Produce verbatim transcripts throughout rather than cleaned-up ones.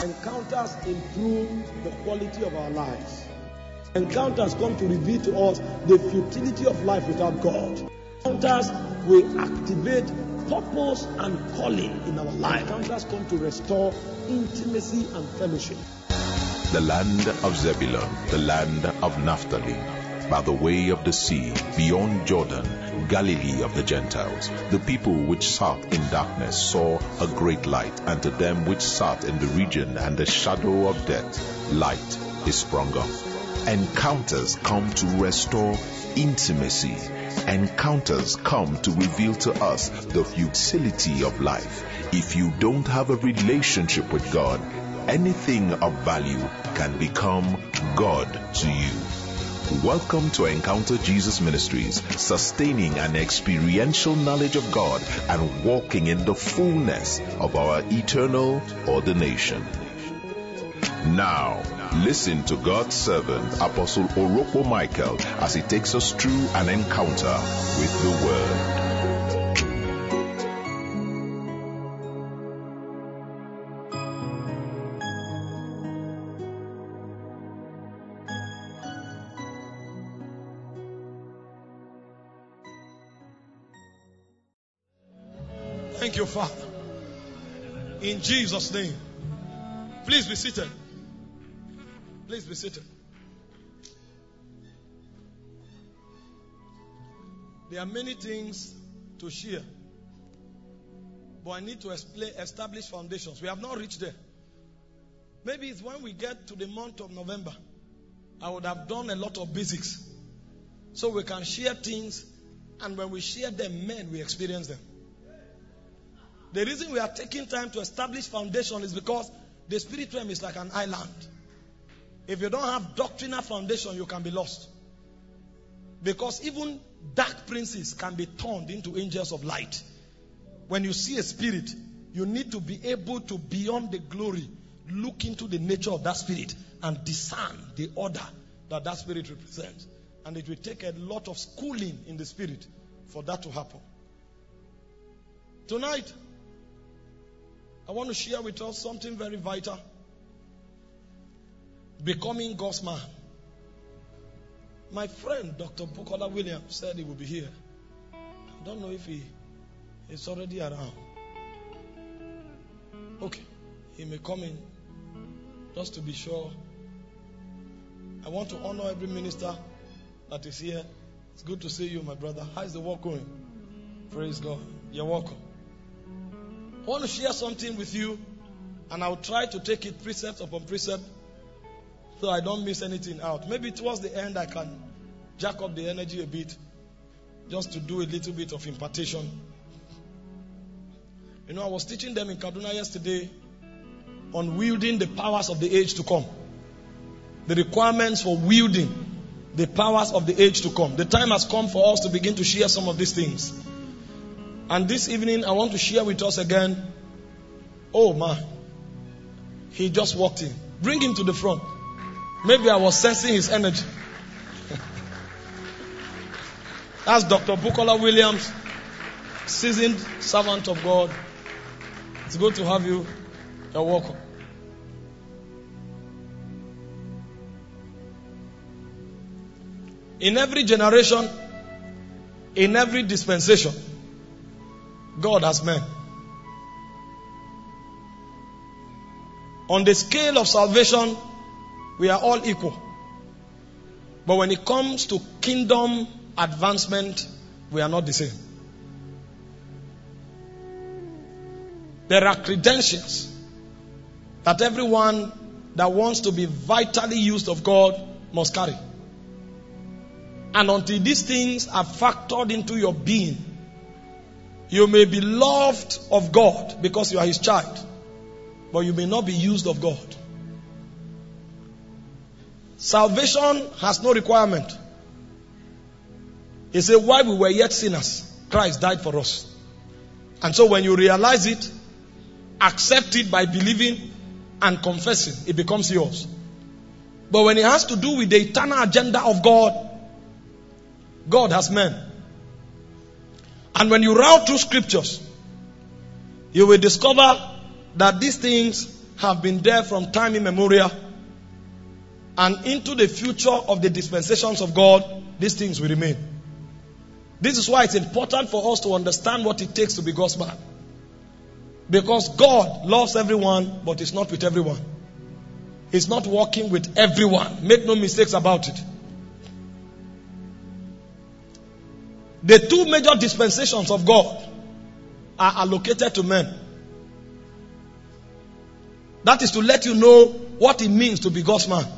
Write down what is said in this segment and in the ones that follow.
Encounters improve the quality of our lives. Encounters come to reveal to us the futility of life without God. Encounters will activate purpose and calling in our life. Encounters come to restore intimacy and fellowship. The land of Zebulun, the land of Naphtali, by the way of the sea, beyond Jordan, Galilee of the Gentiles. The people which sat in darkness saw a great light, and to them which sat in the region and the shadow of death, light is sprung up. Encounters come to restore intimacy. Encounters come to reveal to us the futility of life. If you don't have a relationship with God, anything of value can become God to you. Welcome to Encounter Jesus Ministries, sustaining an experiential knowledge of God and walking in the fullness of our eternal ordination. Now, listen to God's servant, Apostle Orokpo Michael, as he takes us through an encounter with the Word. Thank you, Father. In Jesus' name. Please be seated. Please be seated. There are many things to share, but I need to explain, establish foundations. We have not reached there. Maybe it's when we get to the month of November, I would have done a lot of basics, so we can share things, and when we share them, men, we experience them. The reason we are taking time to establish foundation is because the spirit realm is like an island. If you don't have doctrinal foundation, you can be lost. Because even dark princes can be turned into angels of light. When you see a spirit, you need to be able to, beyond the glory, look into the nature of that spirit and discern the order that that spirit represents. And it will take a lot of schooling in the spirit for that to happen. Tonight, I want to share with us something very vital. Becoming God's man. My friend, Doctor Bukola Williams, said he will be here. I don't know if he is already around. Okay, he may come in just to be sure. I want to honor every minister that is here. It's good to see you, my brother. How is the work going? Praise God. You're welcome. I want to share something with you, and I'll try to take it precept upon precept so I don't miss anything out. Maybe towards the end I can jack up the energy a bit just to do a little bit of impartation. You know, I was teaching them in Kaduna yesterday on wielding the powers of the age to come. The requirements for wielding the powers of the age to come. The time has come for us to begin to share some of these things. And this evening, I want to share with us again. Oh man, he just walked in. Bring him to the front. Maybe I was sensing his energy. That's Doctor Bukola Williams, seasoned servant of God. It's good to have you. You're welcome. In every generation, in every dispensation, God has men. On the scale of salvation, we are all equal. But when it comes to kingdom advancement, we are not the same. There are credentials that everyone that wants to be vitally used of God must carry. And until these things are factored into your being, you may be loved of God because you are His child, but you may not be used of God. Salvation has no requirement. He said, while we were yet sinners, Christ died for us. And so when you realize it, accept it by believing and confessing, it becomes yours. But when it has to do with the eternal agenda of God, God has men. And when you route through scriptures, you will discover that these things have been there from time immemorial, and into the future of the dispensations of God, these things will remain. This is why it's important for us to understand what it takes to be God's man. Because God loves everyone, but is not with everyone. He's not working with everyone. Make no mistakes about it. The two major dispensations of God are allocated to men. That is to let you know what it means to be God's man.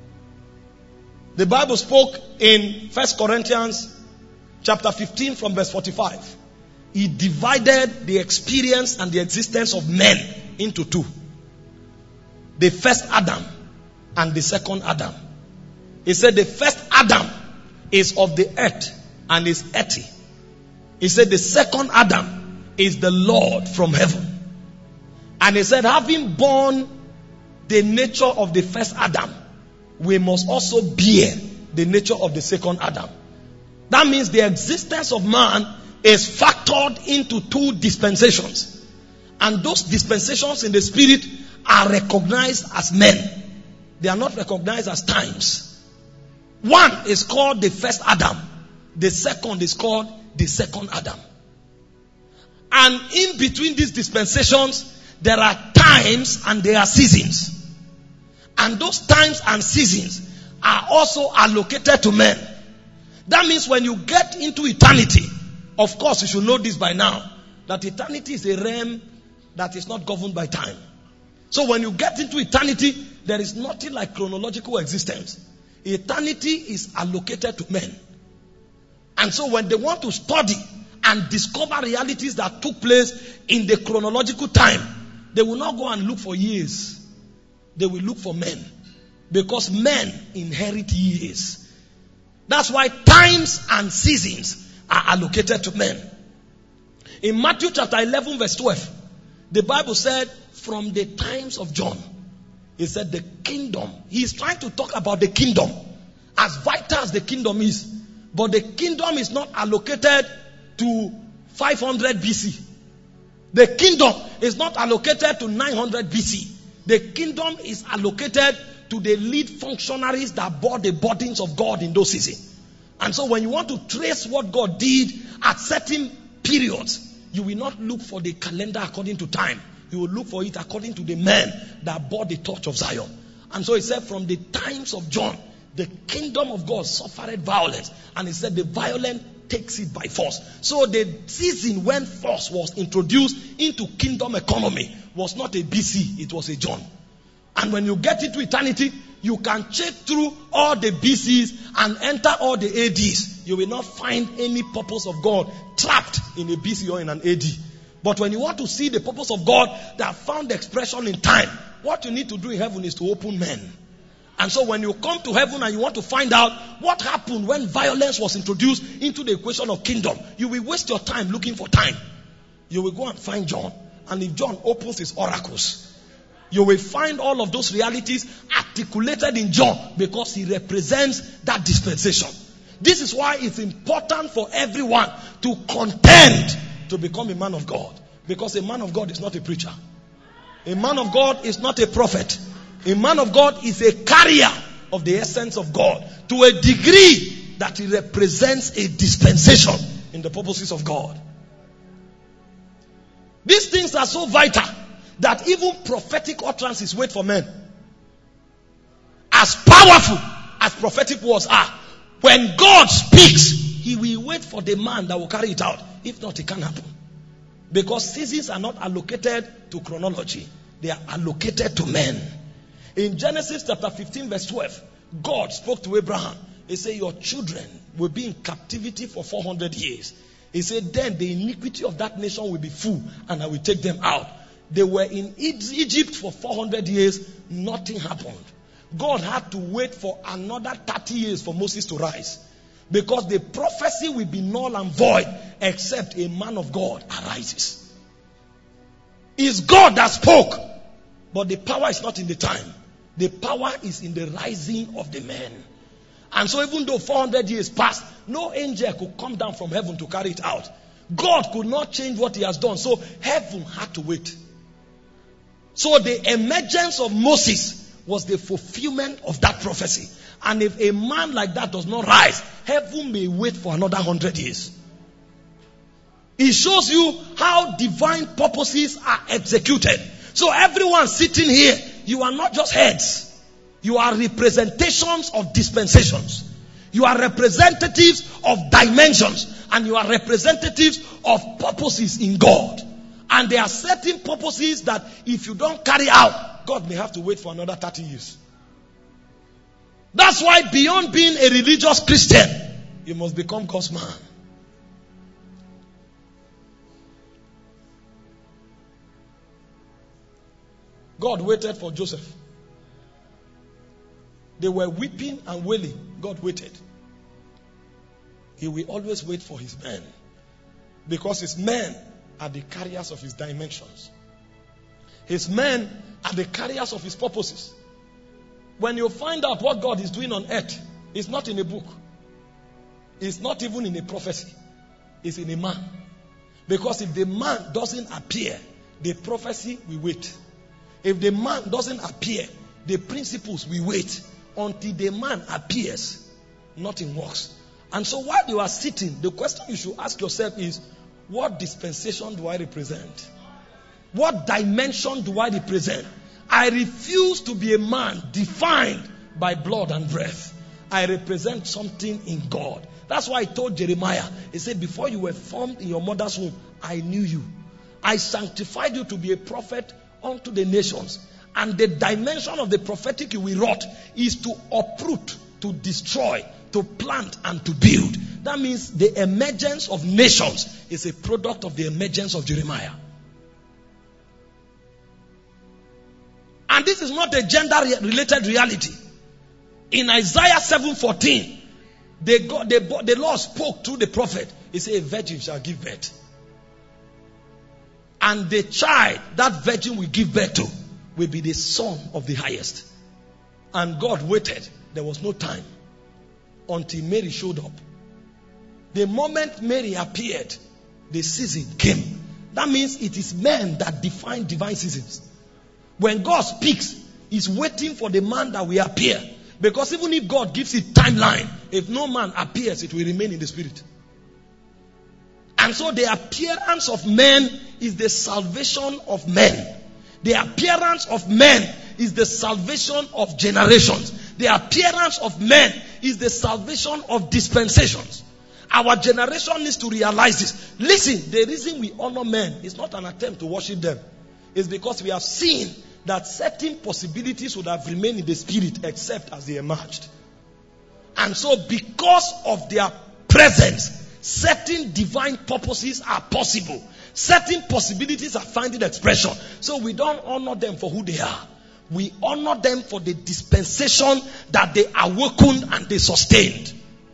The Bible spoke in First Corinthians chapter fifteen from verse forty-five. He divided the experience and the existence of men into two. The first Adam and the second Adam. He said the first Adam is of the earth and is earthy. He said the second Adam is the Lord from heaven. And he said, having borne the nature of the first Adam, we must also bear the nature of the second Adam. That means the existence of man is factored into two dispensations. And those dispensations in the spirit are recognized as men. They are not recognized as times. One is called the first Adam. The second is called the second Adam. And in between these dispensations, there are times and there are seasons. And those times and seasons are also allocated to men. That means when you get into eternity, of course you should know this by now, that eternity is a realm that is not governed by time. So when you get into eternity, there is nothing like chronological existence. Eternity is allocated to men. And so when they want to study and discover realities that took place in the chronological time, they will not go and look for years. They will look for men. Because men inherit years. That's why times and seasons are allocated to men. In Matthew chapter eleven verse twelve, the Bible said, from the times of John, he said the kingdom. He is trying to talk about the kingdom. As vital as the kingdom is. But the kingdom is not allocated to five hundred B C. The kingdom is not allocated to nine hundred B C. The kingdom is allocated to the lead functionaries that bore the burdens of God in those seasons. And so when you want to trace what God did at certain periods, you will not look for the calendar according to time. You will look for it according to the men that bore the torch of Zion. And so he said, from the times of John, the kingdom of God suffered violence. And he said, the violent takes it by force. So the season when force was introduced into kingdom economy was not a B C, it was a John. And when you get into eternity, you can check through all the B Cs and enter all the A Ds. You will not find any purpose of God trapped in a B C or in an A D. But when you want to see the purpose of God that found expression in time, what you need to do in heaven is to open men. And so when you come to heaven and you want to find out what happened when violence was introduced into the equation of kingdom, you will waste your time looking for time. You will go and find John. And if John opens his oracles, you will find all of those realities articulated in John because he represents that dispensation. This is why it's important for everyone to contend to become a man of God. Because a man of God is not a preacher. A man of God is not a prophet. A man of God is a carrier of the essence of God to a degree that he represents a dispensation in the purposes of God. These things are so vital that even prophetic utterances wait for men. As powerful as prophetic words are, when God speaks, he will wait for the man that will carry it out. If not, it can't happen. Because seasons are not allocated to chronology. They are allocated to men. In Genesis chapter fifteen verse twelve, God spoke to Abraham. He said, your children will be in captivity for four hundred years. He said, then the iniquity of that nation will be full and I will take them out. They were in Egypt for four hundred years. Nothing happened. God had to wait for another thirty years for Moses to rise. Because the prophecy will be null and void except a man of God arises. It's God that spoke. But the power is not in the time. The power is in the rising of the men. And so even though four hundred years passed, no angel could come down from heaven to carry it out. God could not change what he has done. So heaven had to wait. So the emergence of Moses was the fulfillment of that prophecy. And if a man like that does not rise, heaven may wait for another hundred years. It shows you how divine purposes are executed. So everyone sitting here, you are not just heads. You are representations of dispensations. You are representatives of dimensions. And you are representatives of purposes in God. And there are certain purposes that if you don't carry out, God may have to wait for another thirty years. That's why beyond being a religious Christian, you must become God's man. God waited for Joseph. They were weeping and wailing. God waited. He will always wait for his men. Because his men are the carriers of his dimensions. His men are the carriers of his purposes. When you find out what God is doing on earth, it's not in a book. It's not even in a prophecy. It's in a man. Because if the man doesn't appear, the prophecy will wait. If the man doesn't appear, the principles will wait until the man appears. Nothing works. And so while you are sitting, the question you should ask yourself is, what dispensation do I represent? What dimension do I represent? I refuse to be a man defined by blood and breath. I represent something in God. That's why I told Jeremiah, he said, before you were formed in your mother's womb, I knew you. I sanctified you to be a prophet unto the nations. And the dimension of the prophetic you will wrought is to uproot, to destroy, to plant and to build. That means the emergence of nations is a product of the emergence of Jeremiah. And this is not a gender-related reality. In Isaiah seven fourteen, they got, they, the Lord spoke through the prophet. He said, a virgin shall give birth. And the child that virgin will give birth to will be the son of the highest. And God waited. There was no time until Mary showed up. The moment Mary appeared, the season came. That means it is men that define divine seasons. When God speaks, he's waiting for the man that will appear. Because even if God gives it timeline, if no man appears, it will remain in the spirit. And so the appearance of men is the salvation of men. The appearance of men is the salvation of generations. The appearance of men is the salvation of dispensations. Our generation needs to realize this. Listen, the reason we honor men is not an attempt to worship them. It's because we have seen that certain possibilities would have remained in the spirit except as they emerged. And so because of their presence, certain divine purposes are possible. Certain possibilities are finding expression. So we don't honor them for who they are. We honor them for the dispensation that they awakened and they sustained.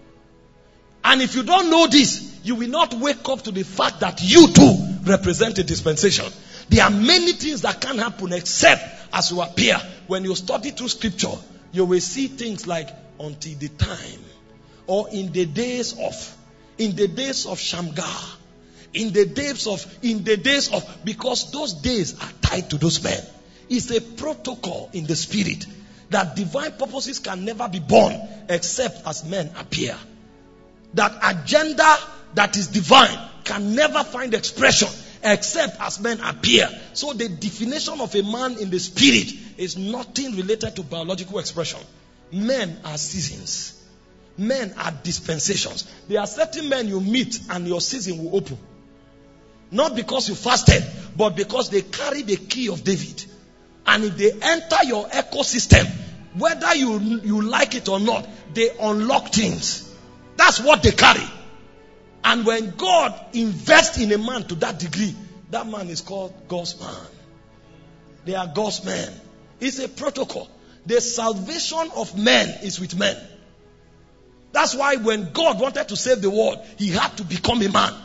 And if you don't know this, you will not wake up to the fact that you too represent a dispensation. There are many things that can't happen except as you appear. When you study through scripture, you will see things like until the time, or in the days of, in the days of Shamgar, in the days of, in the days of, because those days are tied to those men. It's a protocol in the spirit that divine purposes can never be born except as men appear. That agenda that is divine can never find expression except as men appear. So the definition of a man in the spirit is nothing related to biological expression. Men are seasons. Men are dispensations. There are certain men you meet and your season will open. Not because you fasted, but because they carry the key of David. And if they enter your ecosystem, whether you, you like it or not, they unlock things. That's what they carry. And when God invests in a man to that degree, that man is called God's man. They are God's men. It's a protocol. The salvation of men is with men. That's why when God wanted to save the world, he had to become a man.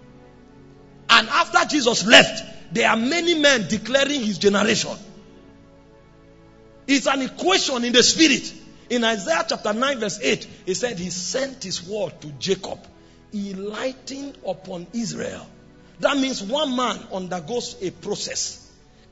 And after Jesus left, there are many men declaring his generation. It's an equation in the spirit. In Isaiah chapter nine verse eight, he said he sent his word to Jacob. He lightened upon Israel. That means one man undergoes a process.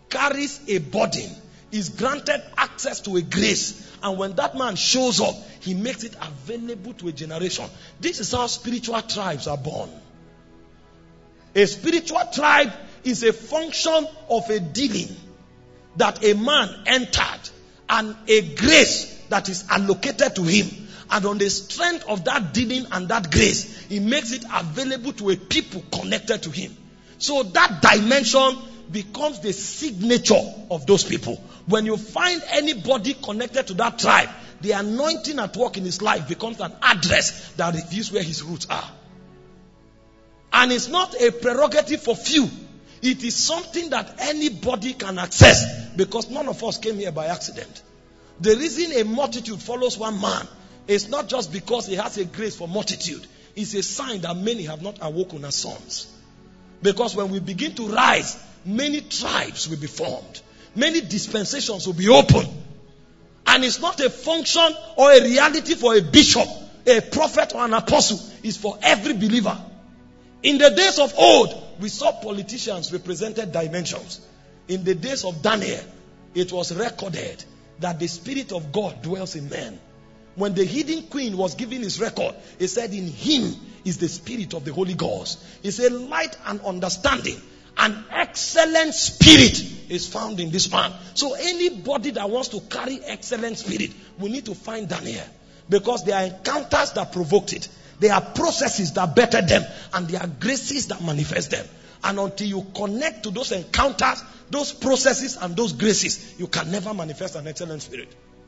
carries a burden is granted access to a grace. And when that man shows up, he makes it available to a generation. This is how spiritual tribes are born. A spiritual tribe is a function of a dealing that a man entered and a grace that is allocated to him. And on the strength of that dealing and that grace, he makes it available to a people connected to him. So that dimension becomes the signature of those people. When you find anybody connected to that tribe, the anointing at work in his life becomes an address that reveals where his roots are. And it's not a prerogative for few. It is something that anybody can access, because none of us came here by accident. The reason a multitude follows one man is not just because he has a grace for multitude. It's a sign that many have not awoken as sons. Because when we begin to rise, many tribes will be formed. Many dispensations will be open. And it's not a function or a reality for a bishop, a prophet or an apostle. It's for every believer. In the days of old, we saw politicians represented dimensions. In the days of Daniel, it was recorded that the Spirit of God dwells in men. When the hidden queen was giving his record, he said, in him is the Spirit of the Holy Ghost. He said, light and understanding, an excellent spirit is found in this man. So anybody that wants to carry excellent spirit, we need to find Daniel. Because there are encounters that provoked it. There are processes that bettered them. And there are graces that manifest them. And until you connect to those encounters, those processes and those graces, you can never manifest an excellent spirit.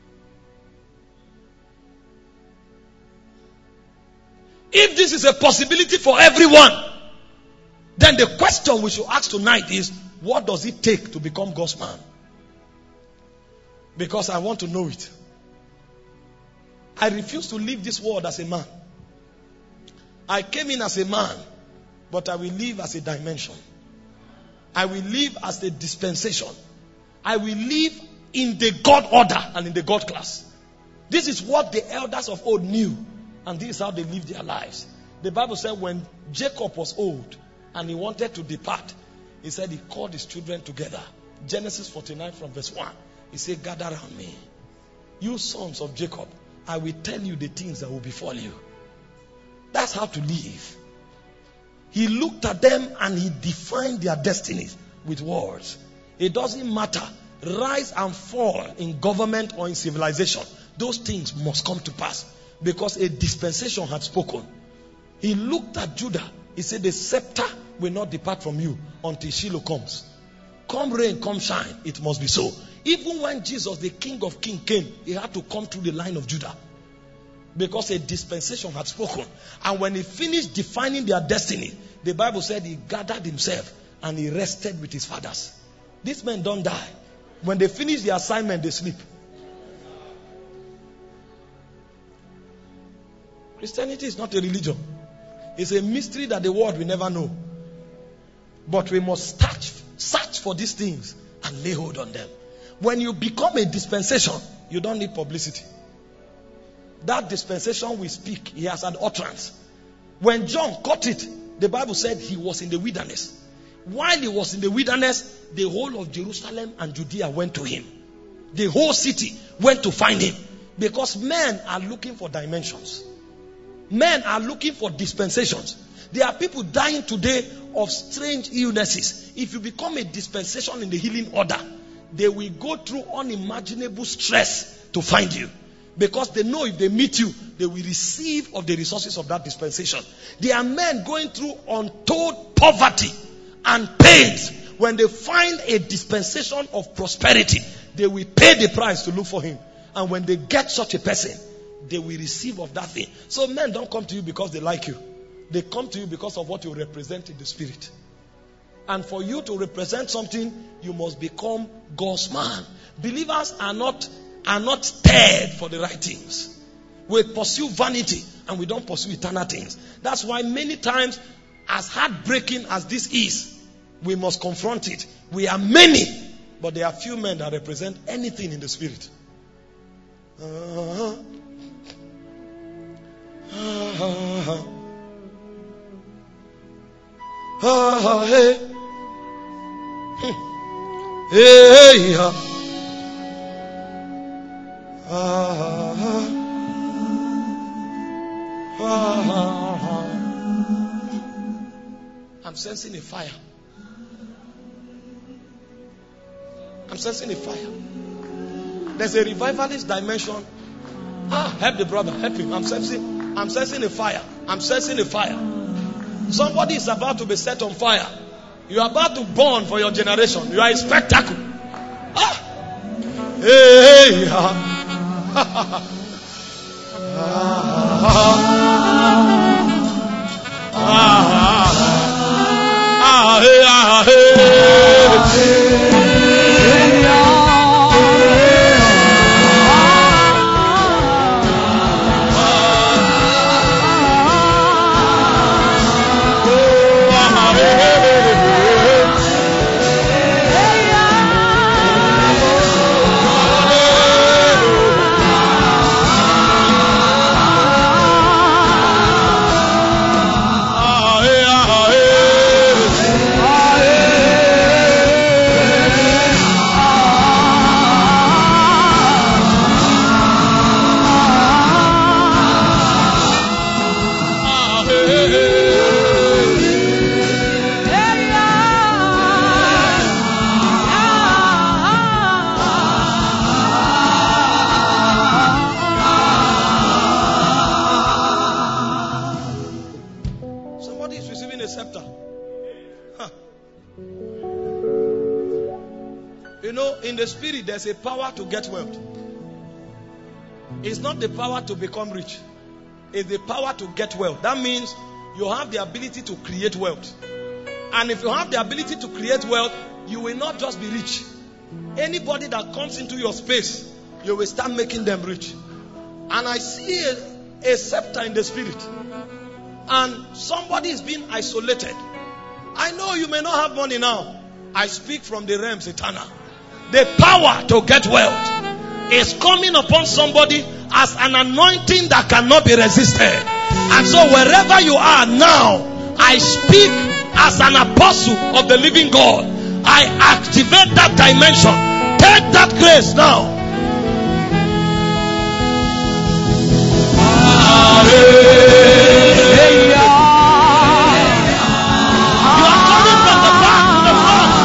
If this is a possibility for everyone, then the question we should ask tonight is, what does it take to become God's man? Because I want to know it. I refuse to leave this world as a man. I came in as a man, but I will live as a dimension. I will live as a dispensation. I will live in the God order and in the God class. This is what the elders of old knew. And this is how they lived their lives. The Bible said when Jacob was old and he wanted to depart, he said he called his children together. Genesis forty-nine from verse one. He said, gather around me. You sons of Jacob, I will tell you the things that will befall you. That's how to live. He looked at them and he defined their destinies with words. It doesn't matter. Rise and fall in government or in civilization. Those things must come to pass. Because a dispensation had spoken. He looked at Judah. He said, the scepter will not depart from you until Shiloh comes. Come rain, come shine. It must be so. Even when Jesus, the King of Kings, came, he had to come through the line of Judah. Because a dispensation had spoken. And when he finished defining their destiny, the Bible said he gathered himself and he rested with his fathers. These men don't die. When they finish the assignment, they sleep. Christianity is not a religion. It's a mystery that the world will never know. But we must search, search for these things and lay hold on them. When you become a dispensation, you don't need publicity. That dispensation we speak, he has an utterance. When John caught it, the Bible said he was in the wilderness. While he was in the wilderness, the whole of Jerusalem and Judea went to him. The whole city went to find him. Because men are looking for dimensions. Men are looking for dispensations. There are people dying today of strange illnesses. If you become a dispensation in the healing order, they will go through unimaginable stress to find you. Because they know if they meet you, they will receive of the resources of that dispensation. There are men going through untold poverty and pains. When they find a dispensation of prosperity, they will pay the price to look for him. And when they get such a person, they will receive of that thing. So men don't come to you because they like you. They come to you because of what you represent in the spirit. And for you to represent something, you must become God's man. Believers are not are not stirred for the right things. We pursue vanity and we don't pursue eternal things. That's why many times, as heartbreaking as this is, we must confront it. We are many, but there are few men that represent anything in the spirit. Uh-huh. Uh-huh. Uh-huh. Hey. Hmm. Hey, ah, ah, ah, ah. I'm sensing a fire. I'm sensing a fire. There's a revivalist dimension. Ah, help the brother, help him. I'm sensing, I'm sensing a fire. I'm sensing a fire. Somebody is about to be set on fire. You are about to burn for your generation. You are a spectacle. Ah, hey, ah, ah, ah, ah, hey, ah, hey. There's a power to get wealth. It's not the power to become rich. It's the power to get wealth. That means you have the ability to create wealth. And if you have the ability to create wealth, you will not just be rich. Anybody that comes into your space, you will start making them rich. And I see a, a scepter in the spirit. And somebody is being isolated. I know you may not have money now. I speak from the realms eternal. The power to get wealth is coming upon somebody as an anointing that cannot be resisted. And so wherever you are now, I speak as an apostle of the living God. I activate that dimension. Take that grace now. You are coming from the back to the front.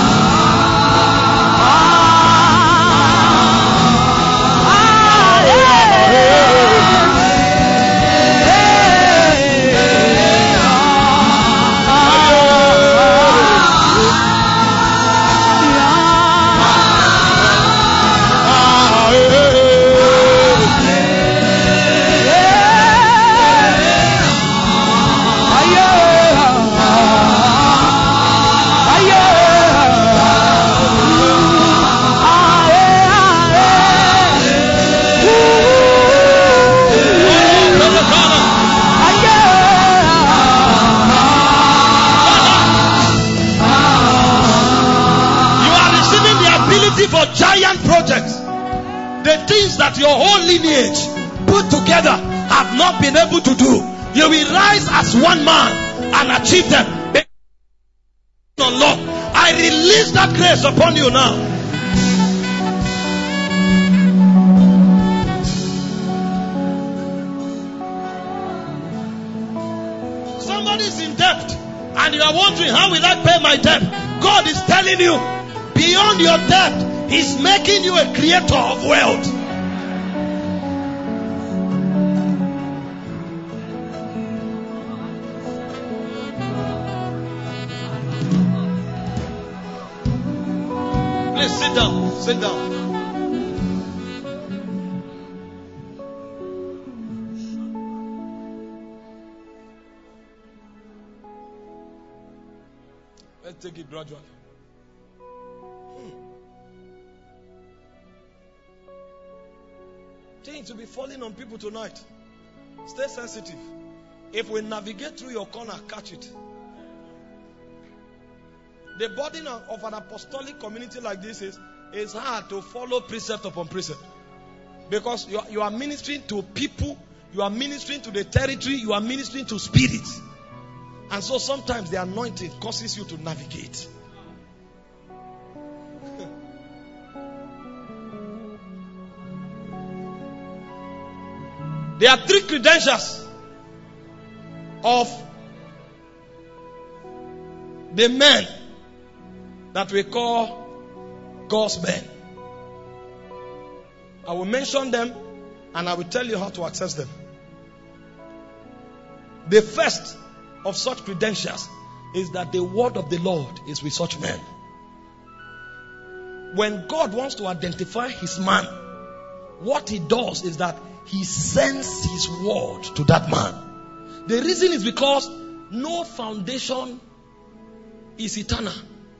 For giant projects, the things that your whole lineage put together have not been able to do, you will rise as one man and achieve them. Lord, I release that grace upon you now. Somebody is in debt and you are wondering, how will I pay my debt? God is telling you, beyond your debt, He's making you a creator of wealth. Please sit down. Sit down. Let's take it gradually. Things will be falling on people tonight. Stay sensitive. If we navigate through your corner, catch it. The burden of an apostolic community like this is it's hard to follow precept upon precept. Because you are, you are ministering to people, you are ministering to the territory, you are ministering to spirits. And so sometimes the anointing causes you to navigate. There are three credentials of the men that we call God's men. I will mention them and I will tell you how to access them. The first of such credentials is that the word of the Lord is with such men. When God wants to identify his man, what he does is that he sends his word to that man. The reason is because no foundation is eternal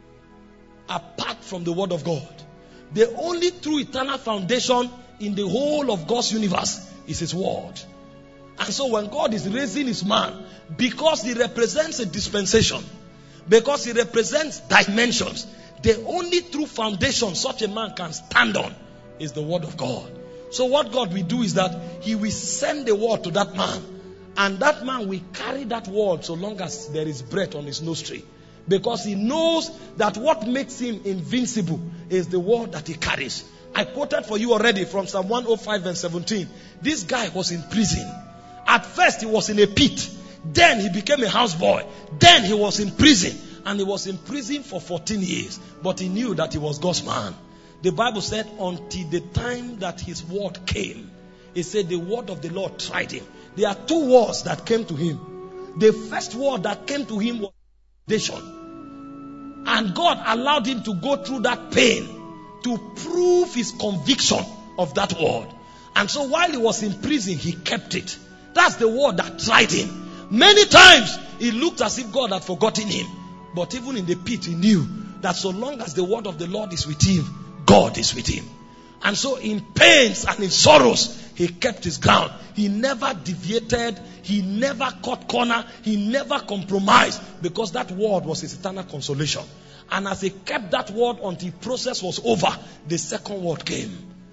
apart from the word of God. The only true eternal foundation in the whole of God's universe is his word. And so when God is raising his man, because he represents a dispensation, because he represents dimensions, the only true foundation such a man can stand on is the word of God. So what God will do is that he will send the word to that man, and that man will carry that word so long as there is breath on his nostril, because he knows that what makes him invincible is the word that he carries. I quoted for you already from Psalm one oh five verse seventeen. This guy was in prison. At first he was in a pit. Then he became a houseboy. Then he was in prison. And he was in prison for fourteen years. But he knew that he was God's man. The Bible said until the time that his word came. It said the word of the Lord tried him. There are two words that came to him. The first word that came to him was foundation. And God allowed him to go through that pain to prove his conviction of that word. And so while he was in prison, he kept it. That's the word that tried him. Many times it looked as if God had forgotten him. But even in the pit, he knew that so long as the word of the Lord is with him, God is with him. And so in pains and in sorrows, he kept his ground. He never deviated. He never cut corner. He never compromised, because that word was his eternal consolation. And as he kept that word until the process was over, the second word came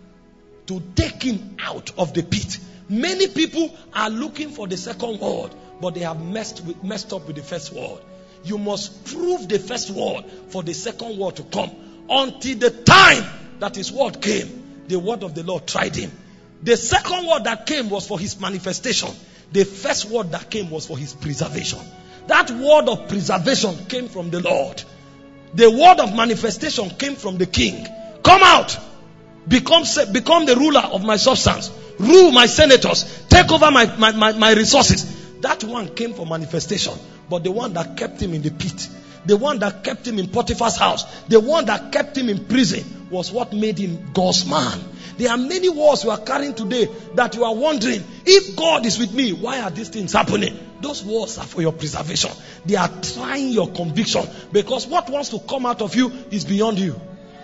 to take him out of the pit. Many people are looking for the second word, but they have messed with, messed up with the first word. You must prove the first word for the second word to come. Until the time that his word came, the word of the Lord tried him. The second word that came was for his manifestation. The first word that came was for his preservation. That word of preservation came from the Lord. The word of manifestation came from the king. Come out. Become, become the ruler of my substance. Rule my senators. Take over my, my, my, my resources. That one came for manifestation. But the one that kept him in the pit, the one that kept him in Potiphar's house, the one that kept him in prison, was what made him God's man. There are many wars you are carrying today that you are wondering, if God is with me, why are these things happening? Those wars are for your preservation. They are trying your conviction, because what wants to come out of you is beyond you.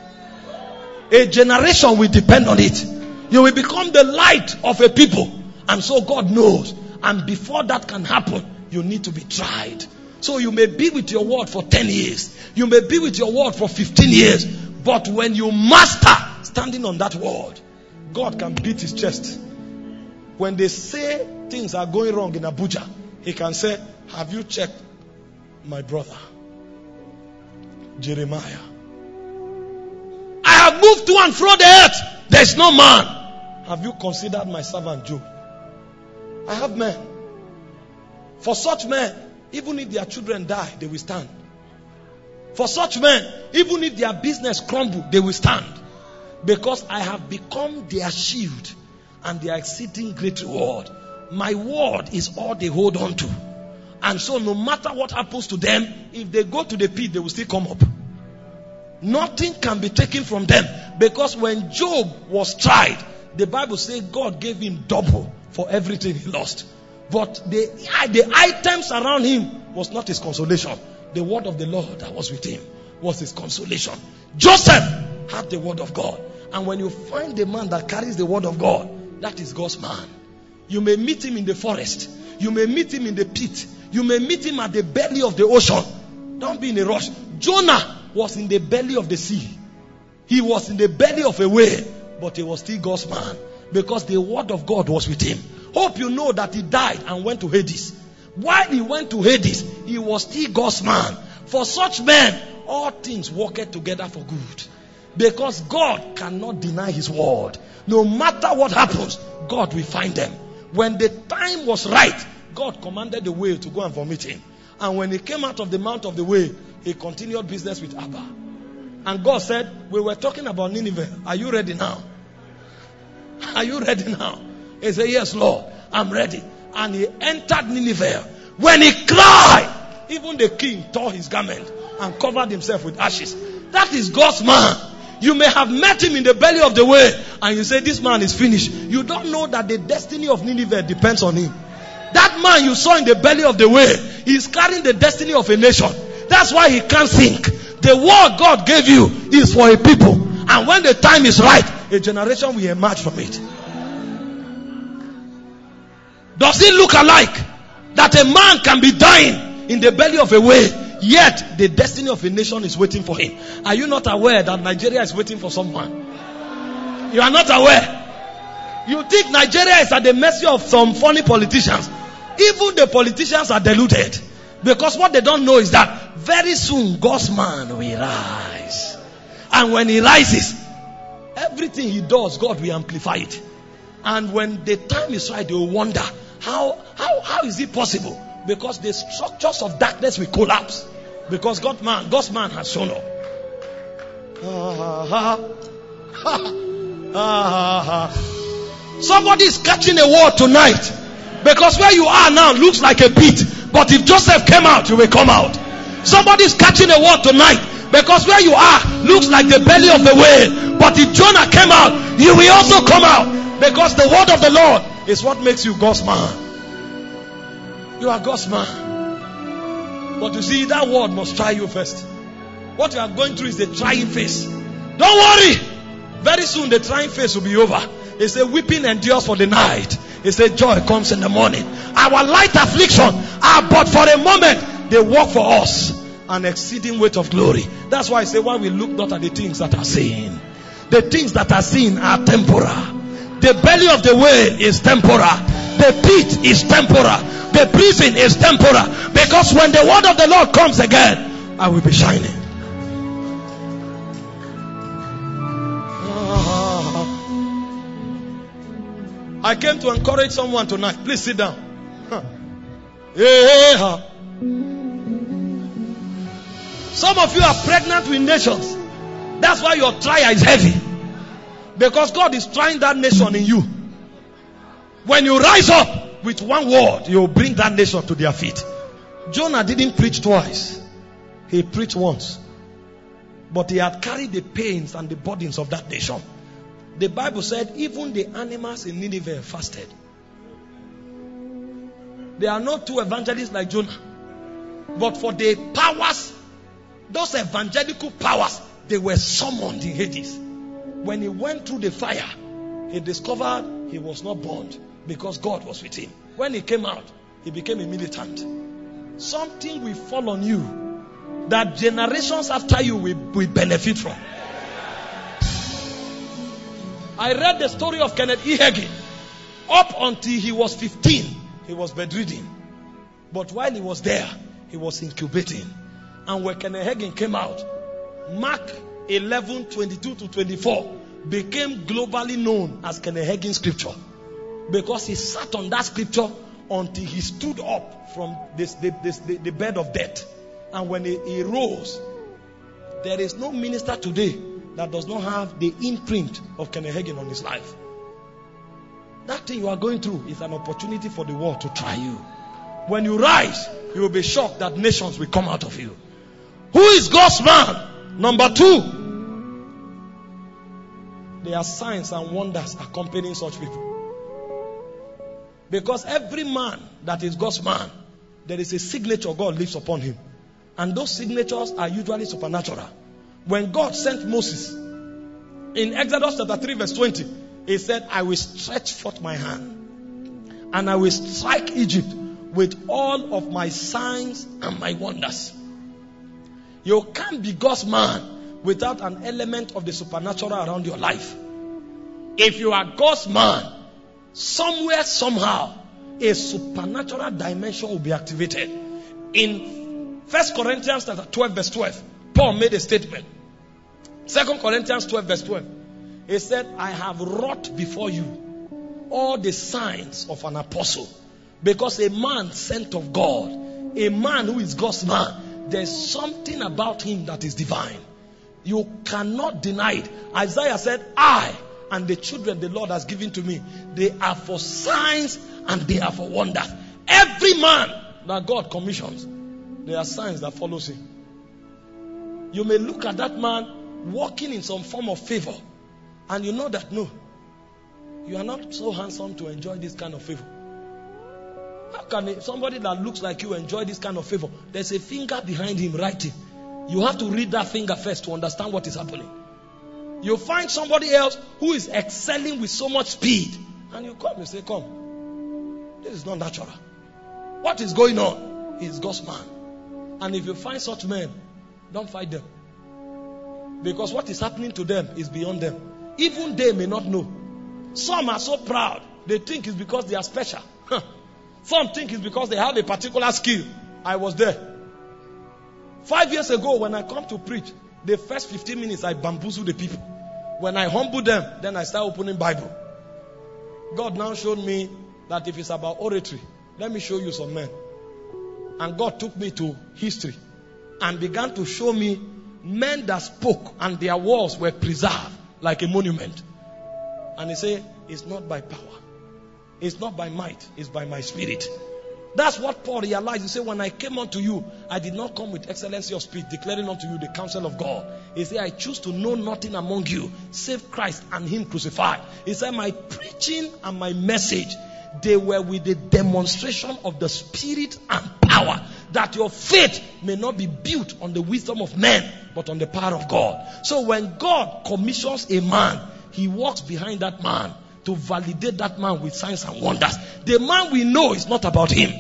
A generation will depend on it. You will become the light of a people. And so God knows. And before that can happen, you need to be tried. So you may be with your word for ten years. You may be with your word for fifteen years. But when you master standing on that word, God can beat his chest. When they say things are going wrong in Abuja, he can say, have you checked my brother Jeremiah? I have moved to and fro the earth. There is no man. Have you considered my servant Job? I have men. For such men, even if their children die, they will stand. For such men, even if their business crumble, they will stand. Because I have become their shield and their exceeding great reward. My word is all they hold on to. And so no matter what happens to them, if they go to the pit, they will still come up. Nothing can be taken from them. Because when Job was tried, the Bible says God gave him double for everything he lost. But the, the items around him was not his consolation. The word of the Lord that was with him was his consolation. Joseph had the word of God. And when you find the man that carries the word of God, that is God's man. You may meet him in the forest. You may meet him in the pit. You may meet him at the belly of the ocean. Don't be in a rush. Jonah was in the belly of the sea. He was in the belly of a whale. But he was still God's man. Because the word of God was with him. Hope you know that he died and went to Hades. While he went to Hades, he was still God's man. For such men, all things work together for good. Because God cannot deny his word. No matter what happens, God will find them. When the time was right, God commanded the whale to go and vomit him. And when he came out of the mouth of the whale, he continued business with Abba. And God said, we were talking about Nineveh. Are you ready now? Are you ready now? He said, yes, Lord, I'm ready. And he entered Nineveh. When he cried, even the king tore his garment and covered himself with ashes. That is God's man. You may have met him in the belly of the whale and you say, this man is finished. You don't know that the destiny of Nineveh depends on him. That man you saw in the belly of the whale, he is carrying the destiny of a nation. That's why he can't sink. The word God gave you is for a people. And when the time is right, a generation will emerge from it. Does it look alike that a man can be dying in the belly of a whale, yet the destiny of a nation is waiting for him? Are you not aware that Nigeria is waiting for someone? You are not aware. You think Nigeria is at the mercy of some funny politicians. Even the politicians are deluded. Because what they don't know is that very soon God's man will rise. And when he rises, everything he does, God will amplify it. And when the time is right, they will wonder, how, how, how is it possible? Because the structures of darkness will collapse. Because God man, God's man has shown up. Somebody is catching a word tonight. Because where you are now looks like a pit. But if Joseph came out, you will come out. Somebody is catching a word tonight. Because where you are looks like the belly of the whale. But if Jonah came out, you will also come out. Because the word of the Lord is what makes you God's man. You are God's man. But you see, that word must try you first. What you are going through is the trying phase. Don't worry. Very soon the trying phase will be over. They say weeping endures for the night. They say joy comes in the morning. Our light affliction are but for a moment. They work for us an exceeding weight of glory. That's why I say, why we look not at the things that are seen. The things that are seen are temporal. The belly of the whale is temporal. The pit is temporal. The prison is temporal. Because when the word of the Lord comes again, I will be shining. I came to encourage someone tonight. Please sit down. Huh. Yeah. Some of you are pregnant with nations. That's why your trial is heavy. Because God is trying that nation in you. When you rise up with one word, you will bring that nation to their feet. Jonah didn't preach twice. He preached once. But he had carried the pains and the burdens of that nation. The Bible said even the animals in Nineveh fasted. There are not two evangelists like Jonah. But for the powers, those evangelical powers, they were summoned in Hades. When he went through the fire, he discovered he was not burned because God was with him. When he came out, he became a militant. Something will fall on you that generations after you will, will benefit from. I read the story of Kenneth E. Hagin. Up until he was fifteen, he was bedridden. But while he was there, he was incubating. And when Kenneth Hagin came out, Mark eleven, twenty-two to twenty-four became globally known as Kenneth Hagin scripture. Because he sat on that scripture until he stood up from this, this, this, the, the bed of death. And when he, he rose, there is no minister today that does not have the imprint of Kenneth Hagin on his life. That thing you are going through is an opportunity for the world to try you. When you rise, you will be shocked that nations will come out of you. Who is God's man? Number two, there are signs and wonders accompanying such people. Because every man that is God's man, there is a signature God leaves upon him. And those signatures are usually supernatural. When God sent Moses, in Exodus chapter three verse twenty, he said, I will stretch forth my hand and I will strike Egypt with all of my signs and my wonders. You can't be God's man without an element of the supernatural around your life. If you are God's man, somewhere, somehow, a supernatural dimension will be activated. In First Corinthians twelve verse twelve, Paul made a statement. Second Corinthians twelve verse twelve. He said, I have wrought before you all the signs of an apostle. Because a man sent of God, a man who is God's man, there's something about him that is divine. You cannot deny it. Isaiah said, I and the children the Lord has given to me, they are for signs and they are for wonders. Every man that God commissions, there are signs that follows him. You may look at that man walking in some form of favor, and you know that no, you are not so handsome to enjoy this kind of favor. How can somebody that looks like you enjoy this kind of favor? There's a finger behind him writing. You have to read that finger first to understand what is happening. You find somebody else who is excelling with so much speed, and you come and say, come, this is not natural. What is going on? He is God's man. And if you find such men, don't fight them. Because what is happening to them is beyond them. Even they may not know. Some are so proud, they think it's because they are special. Some think it's because they have a particular skill. I was there. Five years ago, when I come to preach, the first fifteen minutes I bamboozle the people. When I humble them, then I start opening Bible. God now showed me that if it's about oratory, let me show you some men. And God took me to history and began to show me men that spoke and their walls were preserved like a monument. And he said, it's not by power. It's not by might. It's by my spirit. That's what Paul realized. He said, when I came unto you, I did not come with excellency of speech, declaring unto you the counsel of God. He said, I choose to know nothing among you, save Christ and him crucified. He said, my preaching and my message, they were with the demonstration of the spirit and power, that your faith may not be built on the wisdom of men, but on the power of God. So when God commissions a man, he walks behind that man to validate that man with signs and wonders. The man we know is not about him.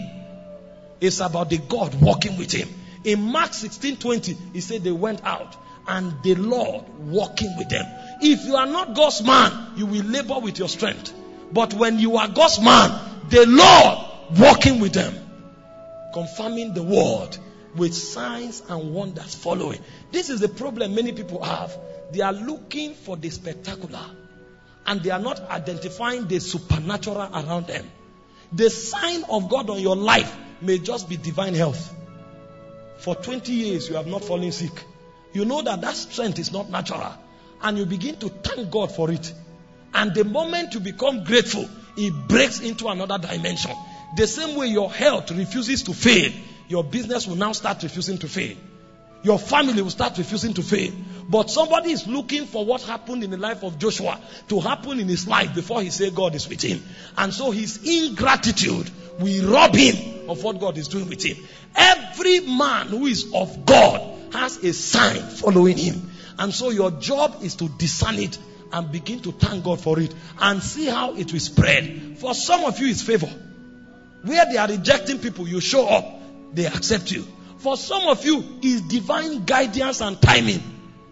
It's about the God walking with him. In Mark sixteen twenty, he said they went out and the Lord walking with them. If you are not God's man, you will labor with your strength. But when you are God's man, the Lord walking with them, confirming the word with signs and wonders following. This is the problem many people have. They are looking for the spectacular, and they are not identifying the supernatural around them. The sign of God on your life may just be divine health. For twenty years you have not fallen sick. You know that that strength is not natural, and you begin to thank God for it. And the moment you become grateful, it breaks into another dimension. The same way your health refuses to fail, your business will now start refusing to fail. Your family will start refusing to fail. But somebody is looking for what happened in the life of Joshua to happen in his life before he says God is with him. And so his ingratitude will rob him of what God is doing with him. Every man who is of God has a sign following him. And so your job is to discern it and begin to thank God for it and see how it will spread. For some of you, it's favor. Where they are rejecting people, you show up, they accept you. For some of you, it's divine guidance and timing.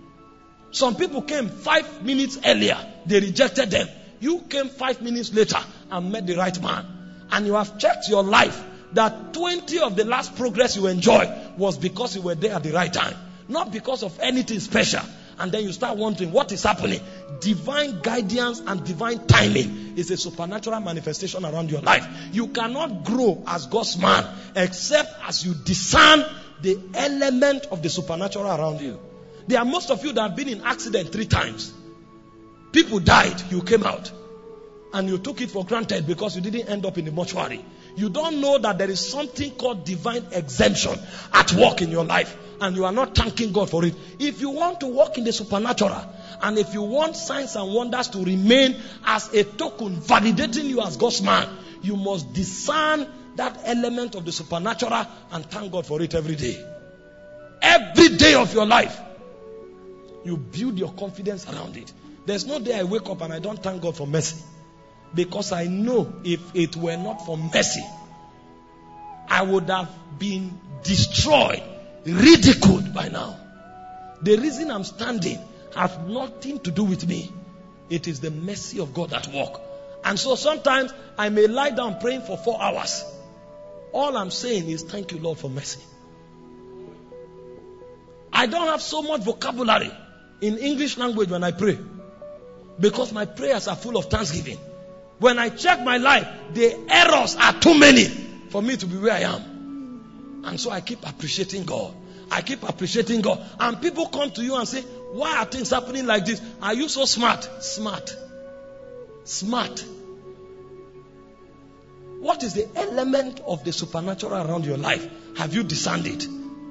Some people came five minutes earlier, they rejected them. You came five minutes later and met the right man. And you have checked your life that twenty of the last progress you enjoyed was because you were there at the right time, not because of anything special. And then you start wondering what is happening. Divine guidance and divine timing is a supernatural manifestation around your life. You cannot grow as God's man except as you discern the element of the supernatural around you. There are most of you that have been in accident three times. People died, you came out. And you took it for granted because you didn't end up in the mortuary. You don't know that there is something called divine exemption at work in your life. And you are not thanking God for it. If you want to walk in the supernatural, and if you want signs and wonders to remain as a token validating you as God's man, you must discern that element of the supernatural and thank God for it every day. Every day of your life, you build your confidence around it. There's no day I wake up and I don't thank God for mercy. Because I know if it were not for mercy, I would have been destroyed, ridiculed by now. The reason I'm standing has nothing to do with me. It is the mercy of God at work. And so sometimes I may lie down praying for four hours. All I'm saying is thank you, Lord, for mercy. I don't have so much vocabulary in English language when I pray, because my prayers are full of thanksgiving. When I check my life, the errors are too many for me to be where I am. And so I keep appreciating God. I keep appreciating God. And people come to you and say, why are things happening like this? Are you so smart? Smart. Smart. What is the element of the supernatural around your life? Have you discerned it?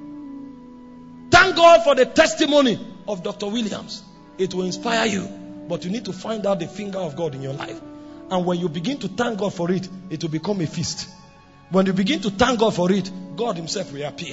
Thank God for the testimony of Doctor Williams. It will inspire you. But you need to find out the finger of God in your life. And when you begin to thank God for it, it will become a feast. When you begin to thank God for it, God himself will appear.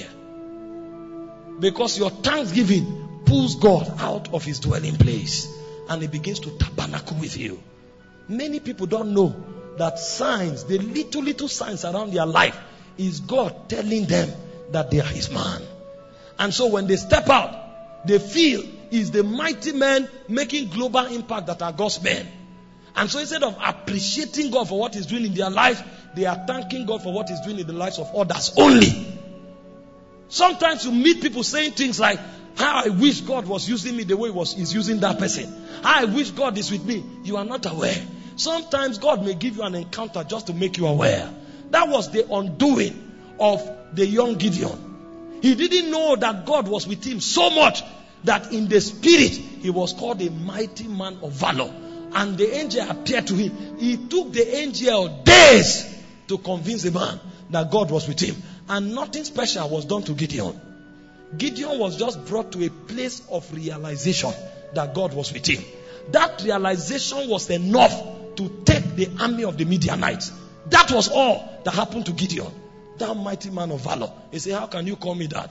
Because your thanksgiving pulls God out of his dwelling place. And he begins to tabernacle with you. Many people don't know that signs, the little, little signs around their life, is God telling them that they are his man. And so when they step out, they feel is the mighty men making global impact that are God's men. And so instead of appreciating God for what he's doing in their life, they are thanking God for what he's doing in the lives of others only. Sometimes you meet people saying things like, how I wish God was using me the way he was he's using that person. How I wish God is with me. You are not aware. Sometimes God may give you an encounter just to make you aware. That was the undoing of the young Gideon. He didn't know that God was with him so much that in the spirit he was called a mighty man of valor. And the angel appeared to him. He took the angel days to convince the man that God was with him. And nothing special was done to Gideon. Gideon was just brought to a place of realization that God was with him. That realization was enough to take the army of the Midianites. That was all that happened to Gideon. That mighty man of valor. He said, how can you call me that?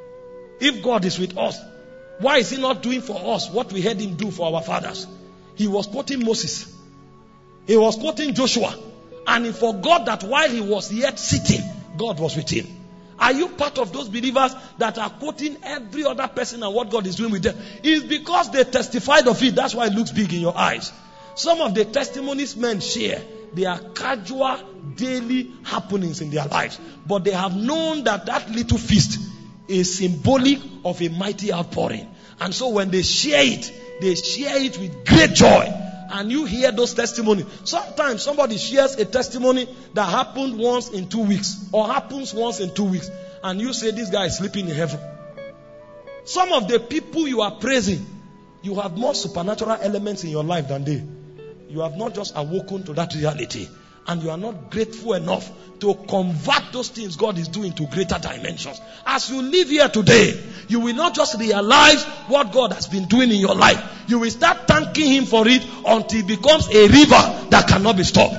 If God is with us, why is he not doing for us what we heard him do for our fathers? He was quoting Moses. He was quoting Joshua. And he forgot that while he was yet sitting, God was with him. Are you part of those believers that are quoting every other person and what God is doing with them? It's because they testified of it. That's why it looks big in your eyes. Some of the testimonies men share, they are casual, daily happenings in their lives. But they have known that that little feast is symbolic of a mighty outpouring. And so when they share it, they share it with great joy. And you hear those testimonies. Sometimes somebody shares a testimony that happened once in two weeks. Or happens once in two weeks. And you say this guy is sleeping in heaven. Some of the people you are praising, you have more supernatural elements in your life than they. You have not just awoken to that reality. And you are not grateful enough to convert those things God is doing to greater dimensions. As you live here today, you will not just realize what God has been doing in your life. You will start thanking him for it until it becomes a river that cannot be stopped.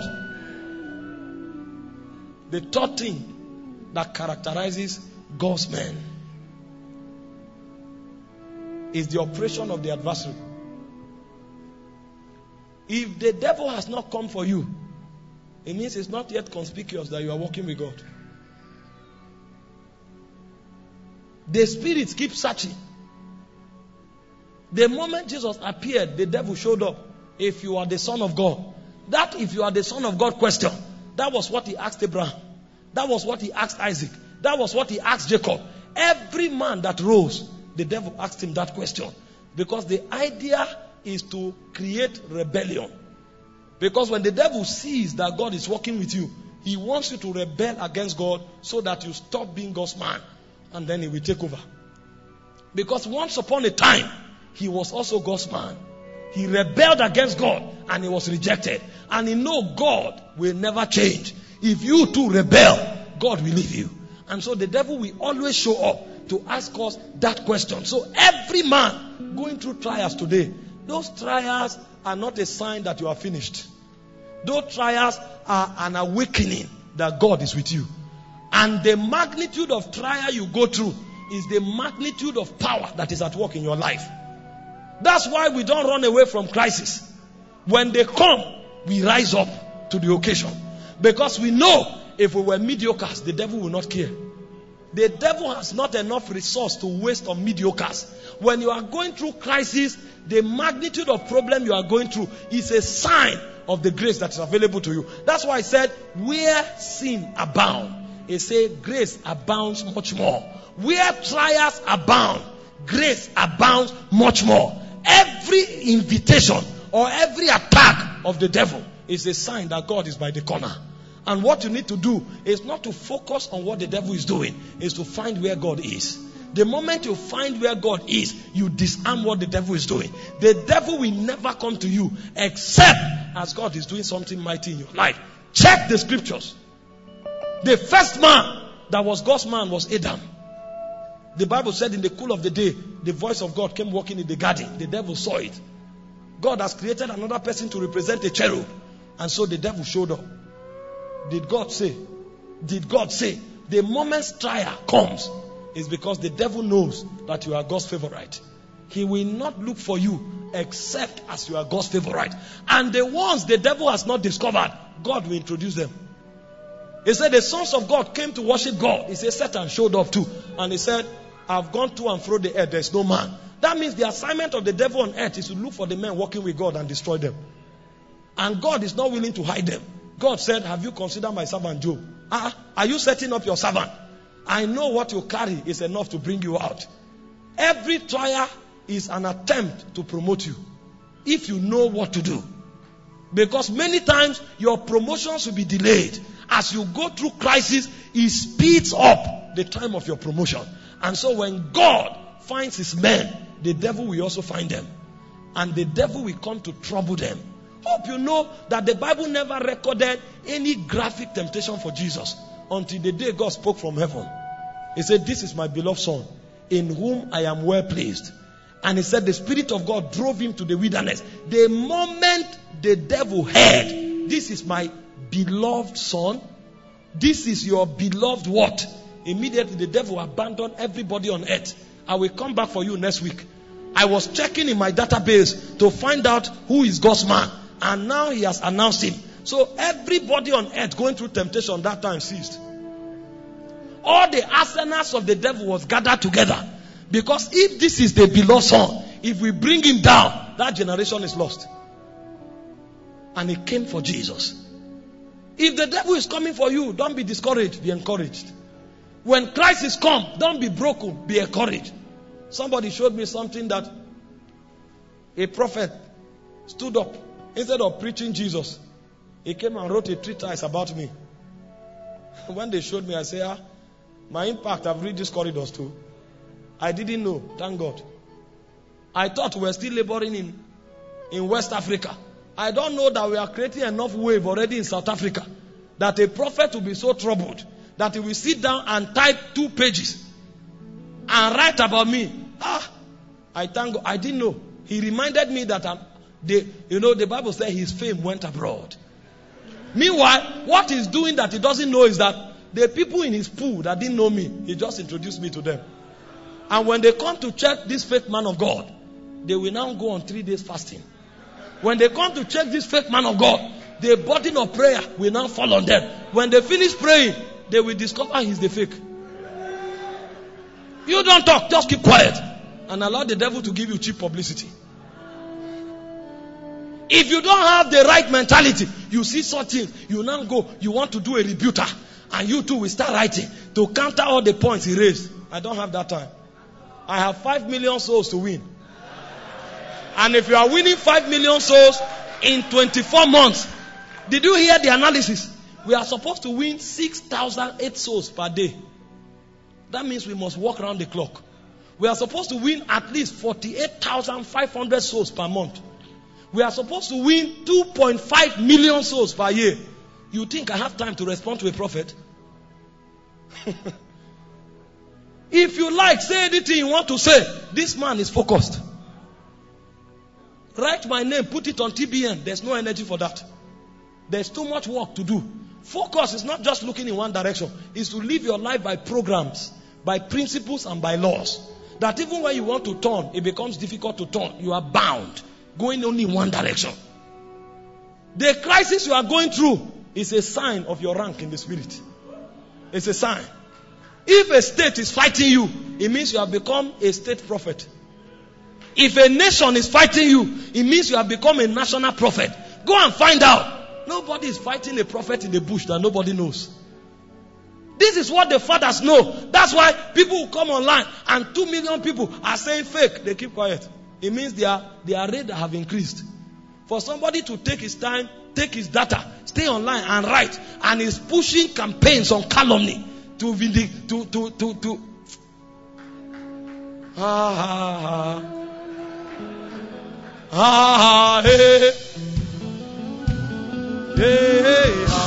The third thing that characterizes God's men is the operation of the adversary. If the devil has not come for you, it means it's not yet conspicuous that you are walking with God. The spirits keep searching. The moment Jesus appeared, the devil showed up. If you are the Son of God. That if you are the Son of God question. That was what he asked Abraham. That was what he asked Isaac. That was what he asked Jacob. Every man that rose, the devil asked him that question. Because the idea is to create rebellion. Because when the devil sees that God is working with you, he wants you to rebel against God so that you stop being God's man. And then he will take over. Because once upon a time, he was also God's man. He rebelled against God and he was rejected. And he knows God will never change. If you too rebel, God will leave you. And so the devil will always show up to ask us that question. So every man going through trials today, those trials are not a sign that you are finished. Those trials are an awakening that God is with you. And the magnitude of trial you go through is the magnitude of power that is at work in your life. That's why we don't run away from crisis. When they come, we rise up to the occasion. Because we know if we were mediocres, the devil will not care. The devil has not enough resource to waste on mediocres. When you are going through crisis, the magnitude of problem you are going through is a sign of the grace that is available to you. That's why I said, where sin abound, it says grace abounds much more. Where trials abound, grace abounds much more. Every invitation or every attack of the devil is a sign that God is by the corner. And what you need to do is not to focus on what the devil is doing, is to find where God is. The moment you find where God is, you disarm what the devil is doing. The devil will never come to you except as God is doing something mighty in your life. Check the scriptures. The first man that was God's man was Adam. The Bible said in the cool of the day, the voice of God came walking in the garden. The devil saw it. God has created another person to represent a cherub. And so the devil showed up. Did God say? Did God say? The moment trial comes, is because the devil knows that you are God's favorite. He will not look for you except as you are God's favorite. And the ones the devil has not discovered, God will introduce them. He said the sons of God came to worship God. He said Satan showed up too. And he said, I've gone to and fro the earth, there's no man. That means the assignment of the devil on earth is to look for the men working with God and destroy them. And God is not willing to hide them. God said, have you considered my servant Job? Uh, are you setting up your servant? I know what you carry is enough to bring you out. Every trial is an attempt to promote you, if you know what to do. Because many times your promotions will be delayed. As you go through crisis, it speeds up the time of your promotion. And so when God finds his men, the devil will also find them. And the devil will come to trouble them. Hope you know that the Bible never recorded any graphic temptation for Jesus until the day God spoke from heaven. He said, this is my beloved son, in whom I am well pleased. And he said the Spirit of God drove him to the wilderness. The moment the devil heard, this is my beloved son, this is your beloved what? Immediately the devil abandoned everybody on earth. I will come back for you next week. I was checking in my database to find out who is God's man. And now he has announced him. So everybody on earth going through temptation that time ceased. All the arsenals of the devil was gathered together. Because if this is the beloved son, if we bring him down, that generation is lost. And he came for Jesus. If the devil is coming for you, don't be discouraged, be encouraged. When Christ is come, don't be broken, be encouraged. Somebody showed me something that a prophet stood up. Instead of preaching Jesus, he came and wrote a treatise about me. When they showed me, I said, ah, my impact, I've read these corridors too. I didn't know, thank God. I thought we were still laboring in, in West Africa. I don't know that we are creating enough wave already in South Africa that a prophet will be so troubled that he will sit down and type two pages and write about me. Ah, I thank God. I didn't know. He reminded me that I'm, the, you know, the Bible says his fame went abroad. Meanwhile, what he's doing that he doesn't know is that the people in his pool that didn't know me, he just introduced me to them. And when they come to check this fake man of God, they will now go on three days fasting. When they come to check this fake man of God, the burden of prayer will now fall on them. When they finish praying, they will discover he's the fake. You don't talk, just keep quiet and allow the devil to give you cheap publicity. If you don't have the right mentality, you see such things, you now go, you want to do a rebuter, and you too will start writing to counter all the points he raised. I don't have that time. I have five million souls to win. And if you are winning five million souls in twenty-four months, did you hear the analysis? We are supposed to win six thousand eight souls per day. That means we must walk around the clock. We are supposed to win at least forty-eight thousand five hundred souls per month. We are supposed to win two point five million souls per year. You think I have time to respond to a prophet? If you like, say anything you want to say. This man is focused. Write my name, put it on T B N. There's no energy for that. There's too much work to do. Focus is not just looking in one direction. It's to live your life by programs, by principles and by laws. That even when you want to turn, it becomes difficult to turn. You are bound, going only in one direction. The crisis you are going through is a sign of your rank in the spirit. It's a sign. If a state is fighting you, it means you have become a state prophet. If a nation is fighting you, it means you have become a national prophet. Go and find out. Nobody is fighting a prophet in the bush that nobody knows. This is what the fathers know. That's why people will come online and two million people are saying fake. They keep quiet. It means their, their rate have increased. For somebody to take his time take his data, stay online and write, and is pushing campaigns on calumny to vindic- to to to to. Ha ha ha. Ha ha hey. Hey, hey, ha.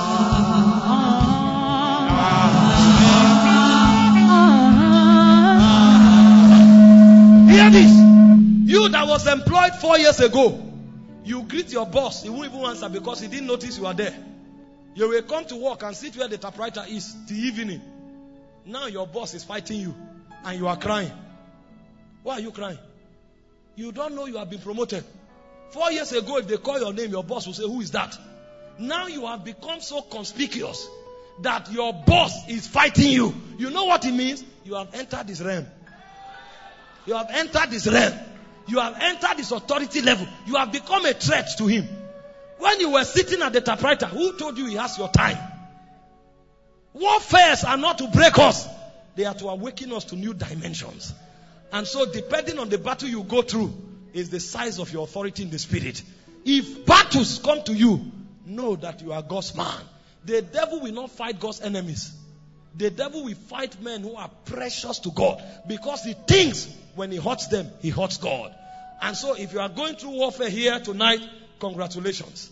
Hear this. You that was employed four years ago, you greet your boss, he won't even answer because he didn't notice you are there. You will come to work and sit where the typewriter is till evening. Now your boss is fighting you and you are crying. Why are you crying? You don't know you have been promoted. Four years ago, if they call your name, your boss will say, who is that? Now you have become so conspicuous that your boss is fighting you. You know what it means? You have entered this realm. You have entered this realm. You have entered this authority level. You have become a threat to him. When you were sitting at the typewriter, who told you he has your time? Warfares are not to break us. They are to awaken us to new dimensions. And so depending on the battle you go through is the size of your authority in the spirit. If battles come to you, know that you are God's man. The devil will not fight God's enemies. The devil will fight men who are precious to God because he thinks when he hurts them, he hurts God. And so if you are going through warfare here tonight, congratulations.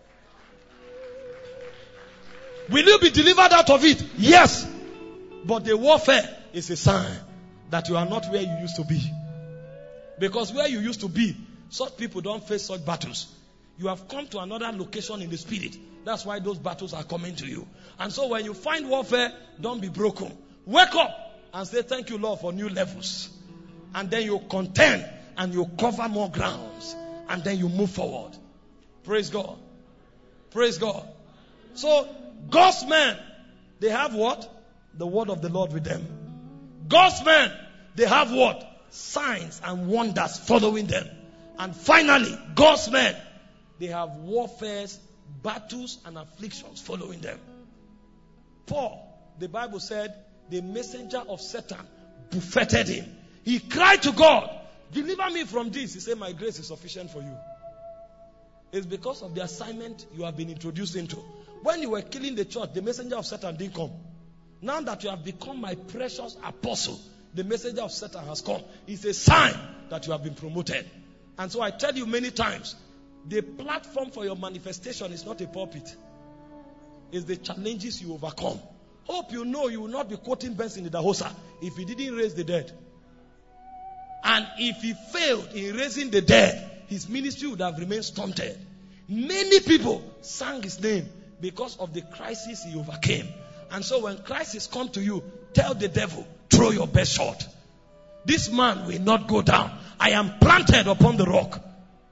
Will you be delivered out of it? Yes. But the warfare is a sign that you are not where you used to be. Because where you used to be, such people don't face such battles. You have come to another location in the spirit. That's why those battles are coming to you. And so when you find warfare, don't be broken. Wake up and say, thank you, Lord, for new levels. And then you contend and you cover more grounds. And then you move forward. Praise God. Praise God. So, God's men, they have what? The word of the Lord with them. God's men, they have what? Signs and wonders following them. And finally, God's men, they have warfares, battles, and afflictions following them. Paul, the Bible said, the messenger of Satan buffeted him. He cried to God, deliver me from this. He said, my grace is sufficient for you. It's because of the assignment you have been introduced into. When you were killing the church, the messenger of Satan didn't come. Now that you have become my precious apostle, the messenger of Satan has come. It's a sign that you have been promoted. And so I tell you many times, the platform for your manifestation is not a pulpit. It's the challenges you overcome. Hope you know you will not be quoting Benson Idahosa if he didn't raise the dead. And if he failed in raising the dead, his ministry would have remained stunted. Many people sang his name because of the crisis he overcame. And so when crisis come to you, tell the devil, throw your best shot. This man will not go down. I am planted upon the rock.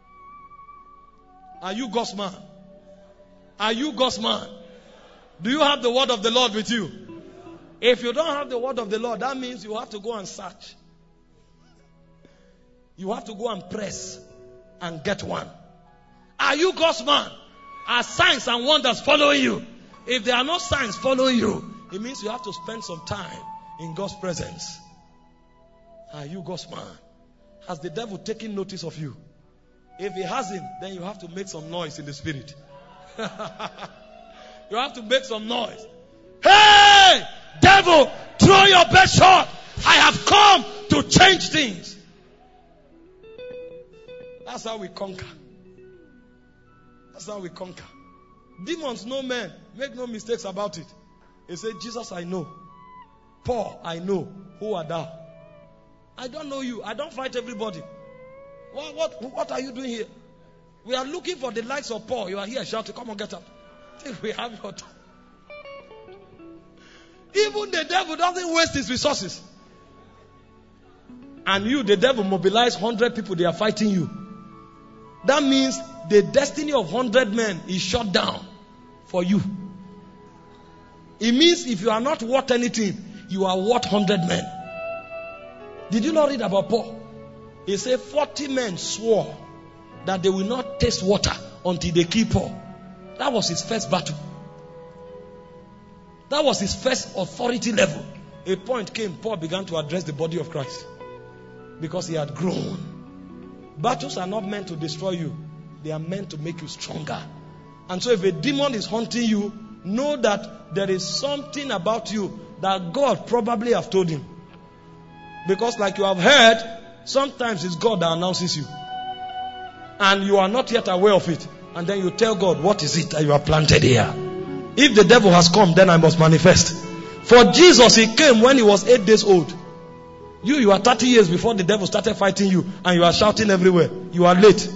Are you God's man? Are you God's man? Do you have the word of the Lord with you? If you don't have the word of the Lord, that means you have to go and search. You have to go and press and get one. Are you God's man? Are signs and wonders following you? If there are no signs following you, it means you have to spend some time in God's presence. Are you God's man? Has the devil taken notice of you? If he hasn't, then you have to make some noise in the spirit. You have to make some noise. Hey, devil, throw your best shot. I have come to change things. That's how we conquer. That's how we conquer. Demons know men. Make no mistakes about it. He said, Jesus, I know. Paul, I know. Who are thou? I don't know you. I don't fight everybody. What, what, what are you doing here? We are looking for the likes of Paul. You are here shouting, come on, get up. Think we have your time. Even the devil doesn't waste his resources. And you, the devil, mobilize one hundred people. They are fighting you. That means the destiny of one hundred men is shut down for you. It means if you are not worth anything, you are worth one hundred men. Did you not read about Paul? He said forty men swore that they will not taste water until they kill Paul. That was his first battle. That was his first authority level. A point came, Paul began to address the body of Christ because he had grown. Battles are not meant to destroy you. They are meant to make you stronger. And so if a demon is haunting you, know that there is something about you that God probably have told him. Because like you have heard, sometimes it's God that announces you. And you are not yet aware of it. And then you tell God, what is it that you have planted here? If the devil has come, then I must manifest. For Jesus, he came when he was eight days old. You, you are thirty years before the devil started fighting you. And you are shouting everywhere. You are late.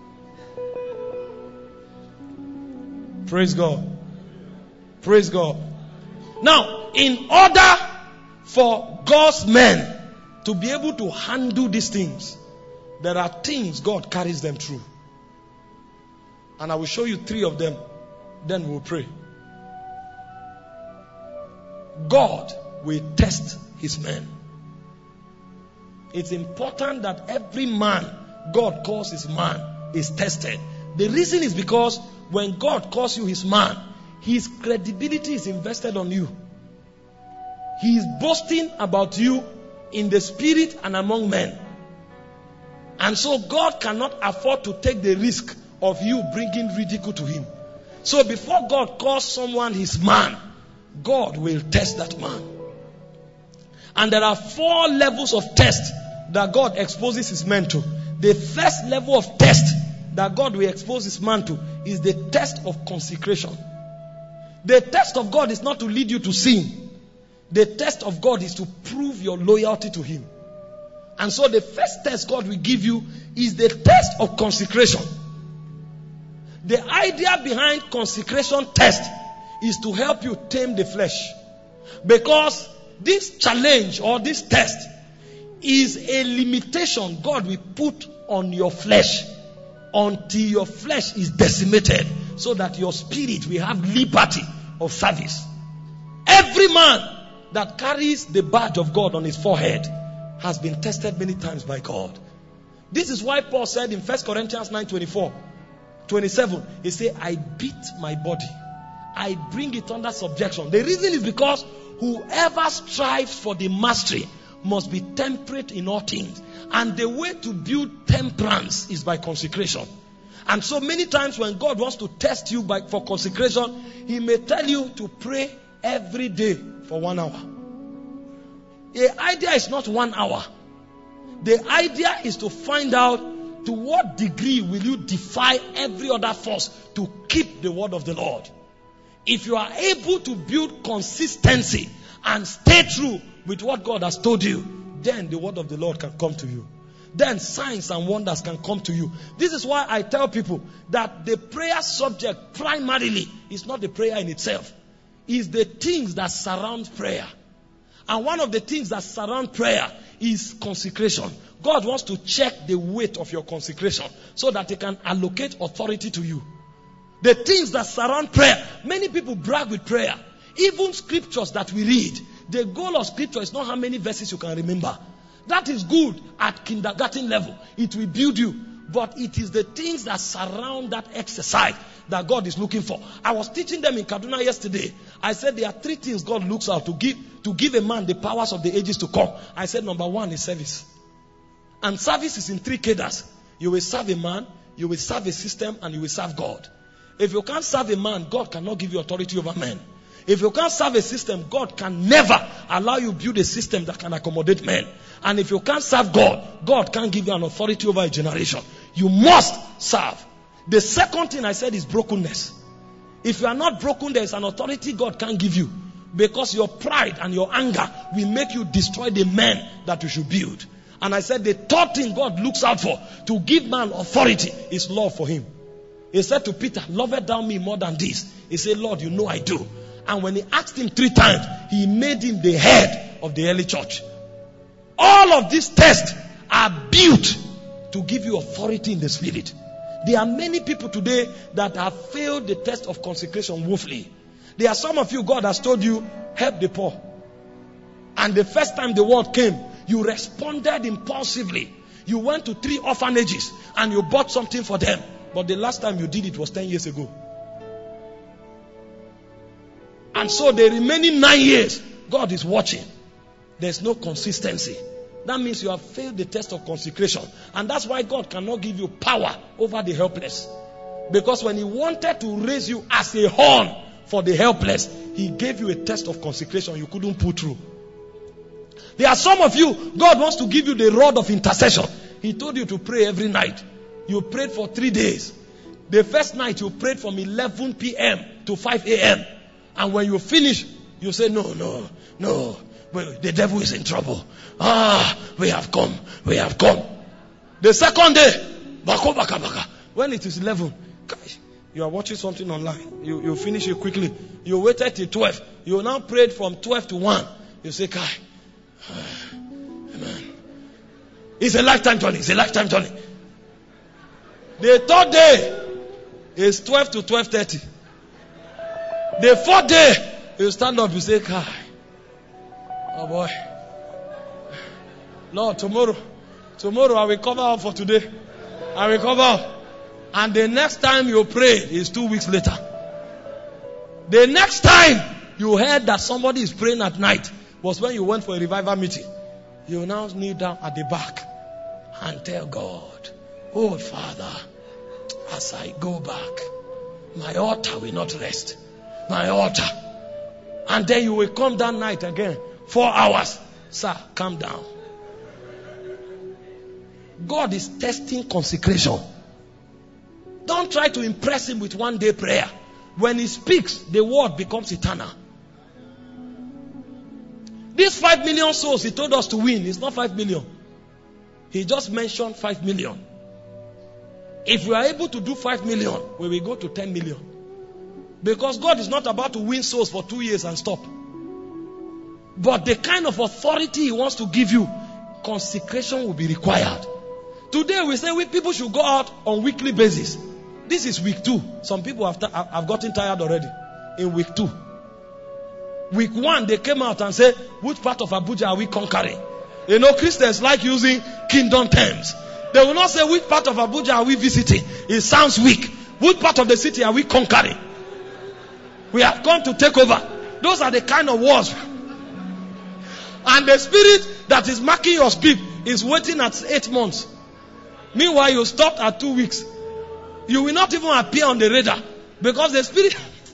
Praise God. Praise God. Now, in order for God's men to be able to handle these things, there are things God carries them through. And I will show you three of them. Then we'll pray. God will test his men. It's important that every man God calls his man is tested. The reason is because when God calls you his man, his credibility is invested on you. He is boasting about you in the spirit and among men. And so God cannot afford to take the risk of you bringing ridicule to him. So before God calls someone his man, God will test that man. And there are four levels of test that God exposes his men to. The first level of test that God will expose his man to is the test of consecration. The test of God is not to lead you to sin. The test of God is to prove your loyalty to him. And so the first test God will give you is the test of consecration. The idea behind consecration test is to help you tame the flesh. Because this challenge or this test is a limitation God will put on your flesh until your flesh is decimated, so that your spirit will have liberty of service. Every man that carries the badge of God on his forehead has been tested many times by God. This is why Paul said in First Corinthians nine twenty-four, twenty-seven, he said, I beat my body. I bring it under subjection. The reason is because whoever strives for the mastery must be temperate in all things. And the way to build temperance is by consecration. And so many times when God wants to test you by, for consecration, he may tell you to pray every day for one hour. The idea is not one hour. The idea is to find out to what degree will you defy every other force to keep the word of the Lord. If you are able to build consistency and stay true with what God has told you, then the word of the Lord can come to you. Then signs and wonders can come to you. This is why I tell people that the prayer subject primarily is not the prayer in itself. It's the things that surround prayer. And one of the things that surround prayer is consecration. God wants to check the weight of your consecration so that he can allocate authority to you. The things that surround prayer. Many people brag with prayer. Even scriptures that we read. The goal of scripture is not how many verses you can remember. That is good at kindergarten level. It will build you. But it is the things that surround that exercise that God is looking for. I was teaching them in Kaduna yesterday. I said there are three things God looks out to give to give a man the powers of the ages to come. I said number one is service. And service is in three cadres. You will serve a man, you will serve a system, and you will serve God. If you can't serve a man, God cannot give you authority over men. If you can't serve a system, God can never allow you build a system that can accommodate men. And if you can't serve God, God can't give you an authority over a generation. You must serve. The second thing I said is brokenness. If you are not broken, there is an authority God can't give you. Because your pride and your anger will make you destroy the men that you should build. And I said the third thing God looks out for to give man authority is love for him. He said to Peter, lovest thou me more than this? He said, Lord, you know I do. And when he asked him three times, he made him the head of the early church. All of these tests are built to give you authority in the spirit. There are many people today that have failed the test of consecration woefully. There are some of you, God has told you, help the poor. And the first time the word came, you responded impulsively. You went to three orphanages and you bought something for them. But the last time you did it was ten years ago. And so the remaining nine years, God is watching. There's no consistency. That means you have failed the test of consecration. And that's why God cannot give you power over the helpless. Because when he wanted to raise you as a horn for the helpless, he gave you a test of consecration you couldn't put through. There are some of you, God wants to give you the rod of intercession. He told you to pray every night. You prayed for three days. The first night you prayed from eleven p.m. to five a.m. And when you finish, you say, no, no, no. The devil is in trouble. Ah, we have come. We have come. The second day, baka, baka, baka. When it is eleven, you are watching something online. You, you finish it quickly. You waited till twelve. You now prayed from twelve to one. You say, Kai, amen. It's a lifetime journey. It's a lifetime journey. The third day is twelve to twelve thirty. The fourth day, you stand up, you say, Kai, oh boy. Lord, tomorrow, tomorrow I will cover up for today. I will cover up. And the next time you pray is two weeks later. The next time you heard that somebody is praying at night was when you went for a revival meeting. You now kneel down at the back and tell God, oh Father, as I go back, my altar will not rest. My altar. And then you will come that night again. Four hours. Sir, calm down. God is testing consecration. Don't try to impress him with one day prayer. When he speaks, the word becomes eternal. These five million souls he told us to win is not five million. He just mentioned five million. If we are able to do five million, we will go to ten million. Because God is not about to win souls for two years and stop. But the kind of authority he wants to give you, consecration will be required. Today we say we people should go out on weekly basis. This is week two. Some people have, t- have gotten tired already. In week two. Week one, they came out and said, which part of Abuja are we conquering? You know, Christians like using kingdom terms. They will not say, which part of Abuja are we visiting? It sounds weak. Which part of the city are we conquering? We have come to take over. Those are the kind of words. And the spirit that is marking your speed is waiting at eight months. Meanwhile, you stopped at two weeks. You will not even appear on the radar. Because the spirit...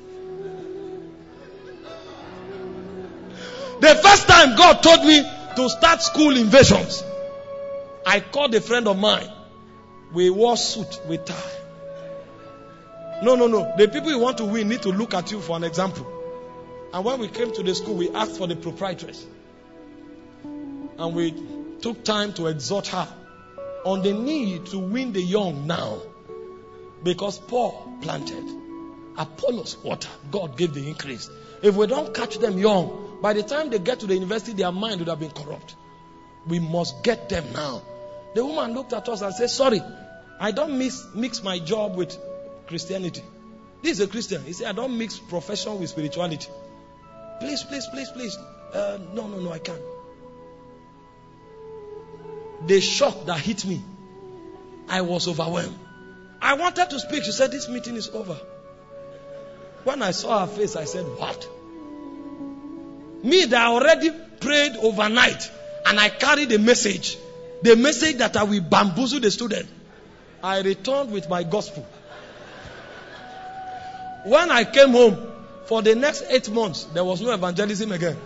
The first time God told me to start school invasions, I called a friend of mine. We wore suit with tie. No, no, no. The people you want to win need to look at you for an example. And when we came to the school, we asked for the proprietress. And we took time to exhort her on the need to win the young now. Because Paul planted, Apollos water, God gave the increase. If we don't catch them young, by the time they get to the university, their mind would have been corrupt. We must get them now. The woman looked at us and said, sorry, I don't mix, mix my job with Christianity. This is a Christian. He said, I don't mix profession with spirituality. Please, please, please, please. Uh, no, no, no, I can't. The shock that hit me, I was overwhelmed. I wanted to speak. She said, this meeting is over. When I saw her face, I said, what? Me that I already prayed overnight and I carried the message. The message that I will bamboozle the student. I returned with my gospel. When I came home, for the next eight months, there was no evangelism again.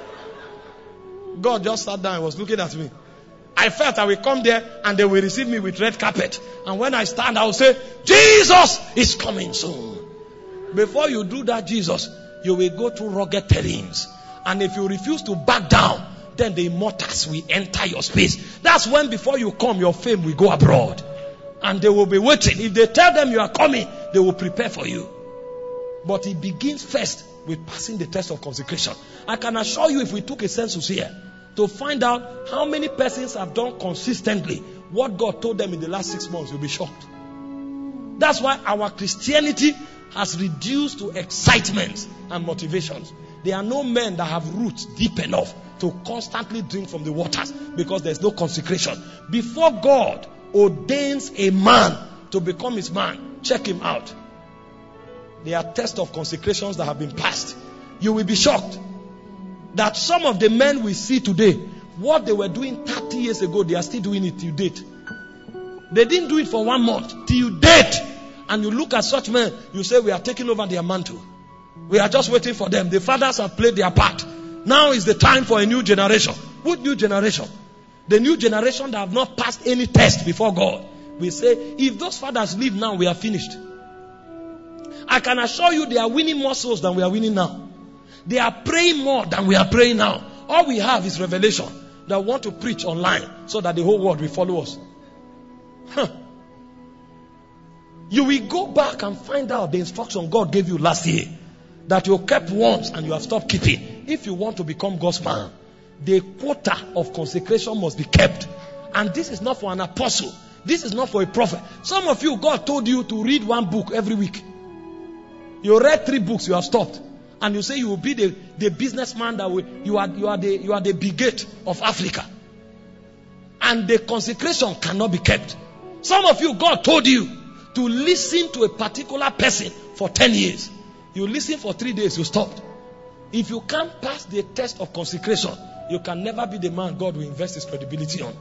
God just sat down and was looking at me. I felt I will come there and they will receive me with red carpet. And when I stand, I will say, Jesus is coming soon. Before you do that, Jesus, you will go through rugged terrains. And if you refuse to back down, then the immortals will enter your space. That's when before you come, your fame will go abroad. And they will be waiting. If they tell them you are coming, they will prepare for you. But it begins first with passing the test of consecration. I can assure you, if we took a census here to find out how many persons have done consistently what God told them in the last six months, you'll be shocked. That's why our Christianity has reduced to excitement and motivations. There are no men that have roots deep enough to constantly drink from the waters because there's no consecration. Before God ordains a man to become his man, check him out. There are tests of consecrations that have been passed. You will be shocked that some of the men we see today, what they were doing thirty years ago, they are still doing it till date. They didn't do it for one month, till date. and you look at such men, you say, we are taking over their mantle. We are just waiting for them. The fathers have played their part. Now is the time for a new generation. What new generation? The new generation that have not passed any test before God. We say, if those fathers leave now, we are finished. I can assure you they are winning more souls than we are winning now. They are praying more than we are praying now. All we have is revelation that we want to preach online so that the whole world will follow us. Huh. You will go back and find out the instruction God gave you last year that you kept once and you have stopped keeping. If you want to become God's man, the quota of consecration must be kept. And this is not for an apostle. This is not for a prophet. Some of you, God told you to read one book every week. You read three books, you have stopped. And you say you will be the, the businessman that will, you are you are the you are the Bill Gates of Africa. And the consecration cannot be kept. Some of you, God told you to listen to a particular person for ten years. You listen for three days, you stopped. If you can't pass the test of consecration, you can never be the man God will invest his credibility on.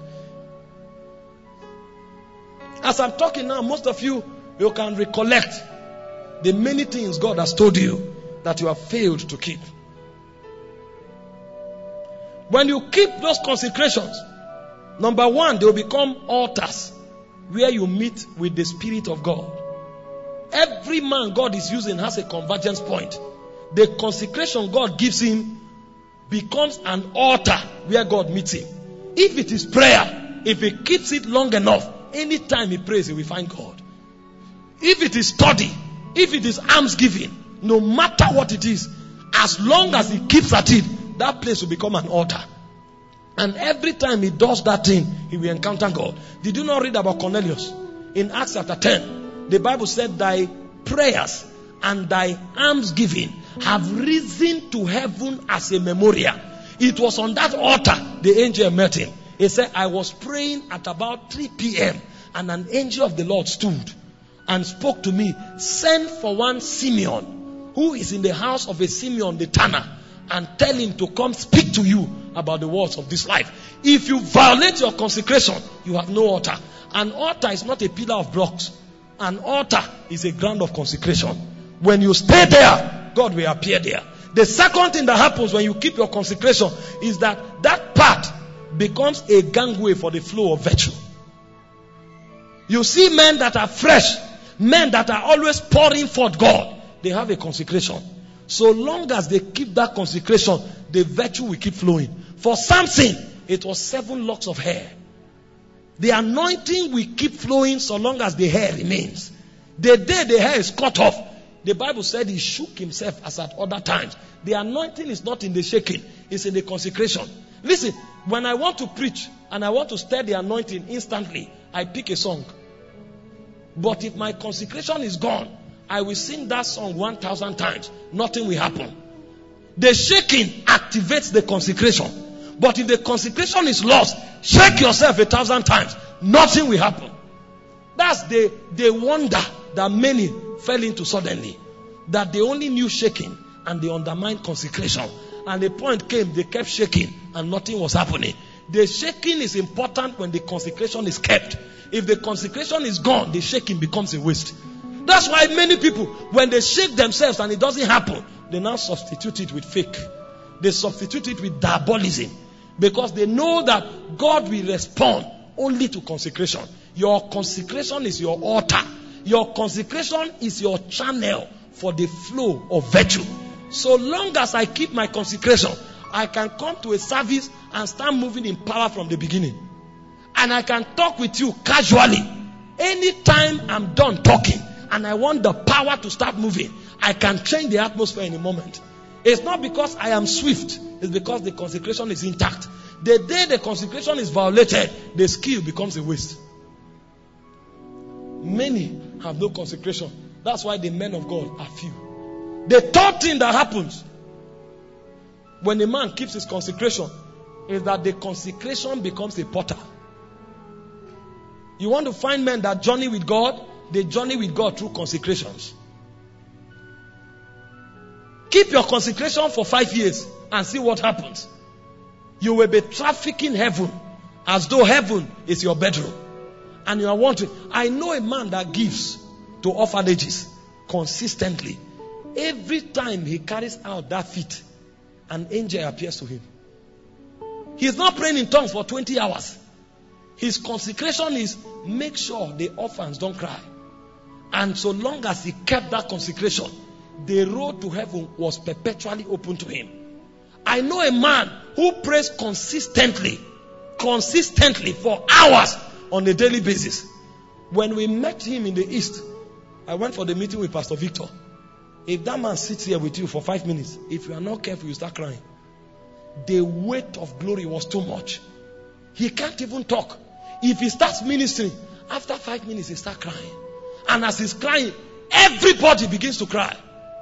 As I'm talking now, most of you, you can recollect the many things God has told you that you have failed to keep. When you keep those consecrations, number one, they will become altars where you meet with the Spirit of God. Every man God is using has a convergence point. The consecration God gives him becomes an altar where God meets him. If it is prayer, if he keeps it long enough, anytime he prays, he will find God. If it is study, if it is almsgiving, no matter what it is, as long as he keeps at it, that place will become an altar. And every time he does that thing, he will encounter God. Did you not read about Cornelius? In Acts chapter ten, the Bible said, thy prayers and thy almsgiving have risen to heaven as a memorial. It was on that altar the angel met him. He said, I was praying at about three p.m. and an angel of the Lord stood and spoke to me, send for one Simeon who is in the house of a Simeon the tanner, and tell him to come speak to you about the words of this life. If you violate your consecration, you have no altar. An altar is not a pillar of blocks. An altar is a ground of consecration. When you stay there, God will appear there. The second thing that happens when you keep your consecration is that that part becomes a gangway for the flow of virtue. You see men that are fresh, men that are always pouring forth God, they have a consecration. So long as they keep that consecration, the virtue will keep flowing. For Samson, it was seven locks of hair. The anointing will keep flowing so long as the hair remains. The day the hair is cut off, the Bible said he shook himself as at other times. The anointing is not in the shaking, it's in the consecration. Listen, when I want to preach and I want to stir the anointing instantly, I pick a song. But if my consecration is gone, I will sing that song one thousand times. Nothing will happen. The shaking activates the consecration. But if the consecration is lost, shake yourself a thousand times. Nothing will happen. That's the, the wonder that many fell into suddenly. That they only knew shaking and they undermined consecration. And the point came, they kept shaking and nothing was happening. The shaking is important when the consecration is kept. If the consecration is gone, the shaking becomes a waste. That's why many people, when they shake themselves and it doesn't happen, they now substitute it with fake. They substitute it with diabolism. Because they know that God will respond only to consecration. Your consecration is your altar. Your consecration is your channel for the flow of virtue. So long as I keep my consecration, I can come to a service and start moving in power from the beginning. And I can talk with you casually. Anytime I'm done talking and I want the power to start moving, I can change the atmosphere in a moment. It's not because I am swift. It's because the consecration is intact. The day the consecration is violated, the skill becomes a waste. Many have no consecration. That's why the men of God are few. The third thing that happens when a man keeps his consecration is that the consecration becomes a portal. You want to find men that journey with God? They journey with God through consecrations. Keep your consecration for five years and see what happens. You will be trafficking heaven as though heaven is your bedroom. And you are wanting. I know a man that gives to orphanages consistently. Every time he carries out that feat, an angel appears to him. He's not praying in tongues for twenty hours. His consecration is make sure the orphans don't cry. And so long as he kept that consecration, the road to heaven was perpetually open to him. I know a man who prays consistently, consistently for hours on a daily basis. When we met him in the East, I went for the meeting with Pastor Victor. If that man sits here with you for five minutes, if you are not careful, you start crying. The weight of glory was too much. He can't even talk. If he starts ministering, after five minutes he starts crying. And as he's crying, everybody begins to cry.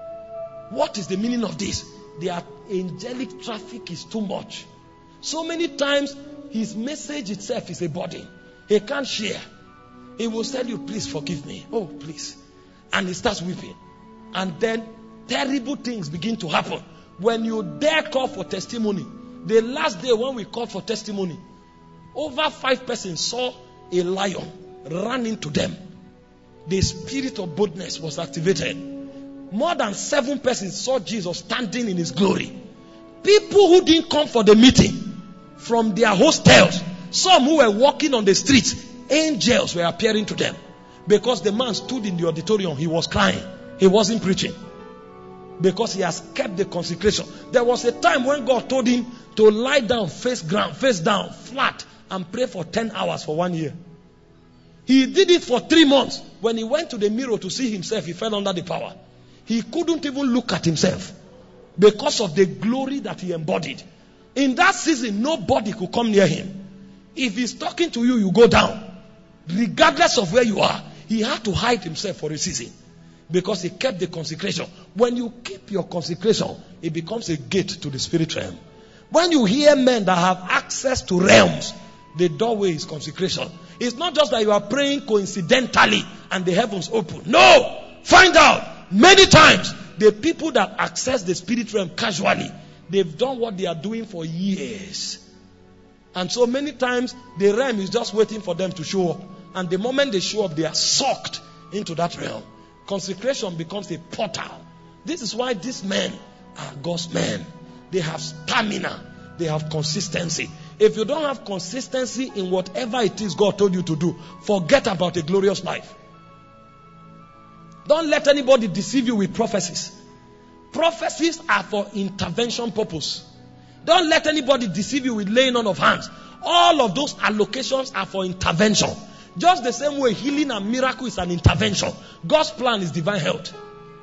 What is the meaning of this? The angelic traffic is too much. So many times his message itself is a burden. He can't share. He will tell you, please forgive me. Oh, please. And he starts weeping. And then terrible things begin to happen. When you dare call for testimony, the last day when we called for testimony, over five persons saw a lion run into them. The spirit of boldness was activated. More than seven persons saw Jesus standing in his glory. People who didn't come for the meeting from their hostels, some who were walking on the streets, angels were appearing to them. Because the man stood in the auditorium, he was crying. He wasn't preaching. Because he has kept the consecration. There was a time when God told him to lie down, face ground, face down, flat, and pray for ten hours for one year. He did it for three months. When he went to the mirror to see himself, he fell under the power. He couldn't even look at himself because of the glory that he embodied. In that season, nobody could come near him. If he's talking to you, you go down. Regardless of where you are, he had to hide himself for a season because he kept the consecration. When you keep your consecration, it becomes a gate to the spirit realm. When you hear men that have access to realms, the doorway is consecration. It's not just that you are praying coincidentally and the heavens open. No! Find out. Many times, the people that access the spirit realm casually, they've done what they are doing for years. And so many times, the realm is just waiting for them to show up. And the moment they show up, they are sucked into that realm. Consecration becomes a portal. This is why these men are God's men. They have stamina. They have consistency. If you don't have consistency in whatever it is God told you to do, forget about a glorious life. Don't let anybody deceive you with prophecies. Prophecies are for intervention purpose. Don't let anybody deceive you with laying on of hands. All of those allocations are for intervention. Just the same way healing and miracle is an intervention. God's plan is divine health.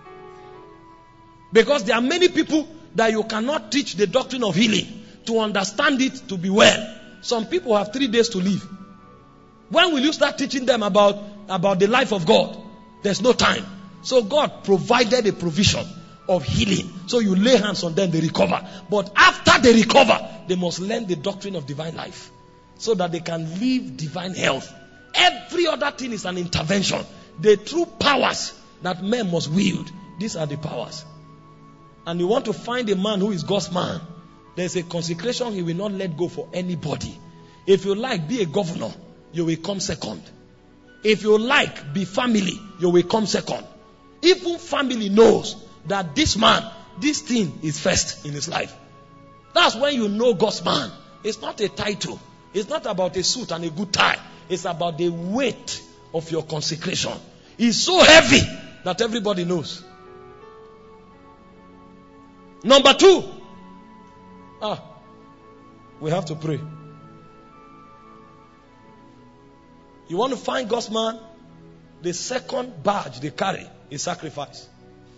Because there are many people that you cannot teach the doctrine of healing to understand it to be well. Some people have three days to live. When will you start teaching them about, about the life of God? There's no time. So God provided a provision of healing. So you lay hands on them, they recover. But after they recover, they must learn the doctrine of divine life so that they can live divine health. Every other thing is an intervention. The true powers that men must wield, these are the powers. And you want to find a man who is God's man, there's a consecration he will not let go for anybody. If you like, be a governor, you will come second. If you like, be family, you will come second. Even family knows that this man, this thing is first in his life. That's when you know God's man. It's not a title. It's not about a suit and a good tie. It's about the weight of your consecration. It's so heavy that everybody knows. Number two. Ah, we have to pray. You want to find God's man? The second badge they carry is sacrifice.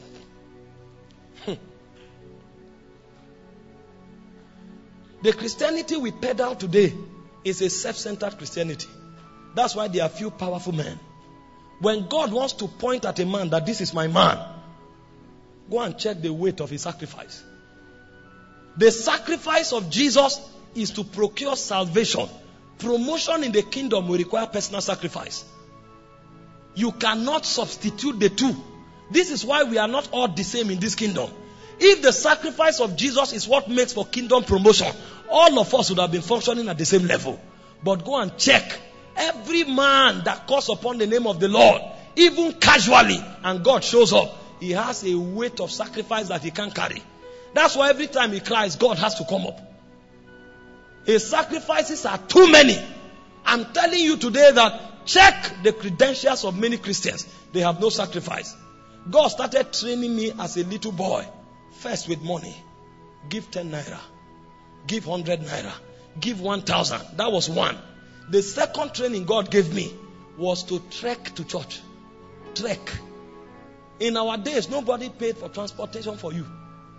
The Christianity we peddle today is a self-centered Christianity. That's why there are few powerful men. When God wants to point at a man that this is my man, go and check the weight of his sacrifice. The sacrifice of Jesus is to procure salvation. Promotion in the kingdom will require personal sacrifice. You cannot substitute the two. This is why we are not all the same in this kingdom. If the sacrifice of Jesus is what makes for kingdom promotion, all of us would have been functioning at the same level. But go and check. Every man that calls upon the name of the Lord, even casually, and God shows up, he has a weight of sacrifice that he can't carry. That's why every time he cries, God has to come up. His sacrifices are too many. I'm telling you today that check the credentials of many Christians. They have no sacrifice. God started training me as a little boy. First with money. Give ten naira. Give one hundred naira. Give one thousand. That was one. The second training God gave me was to trek to church. Trek. In our days, nobody paid for transportation for you.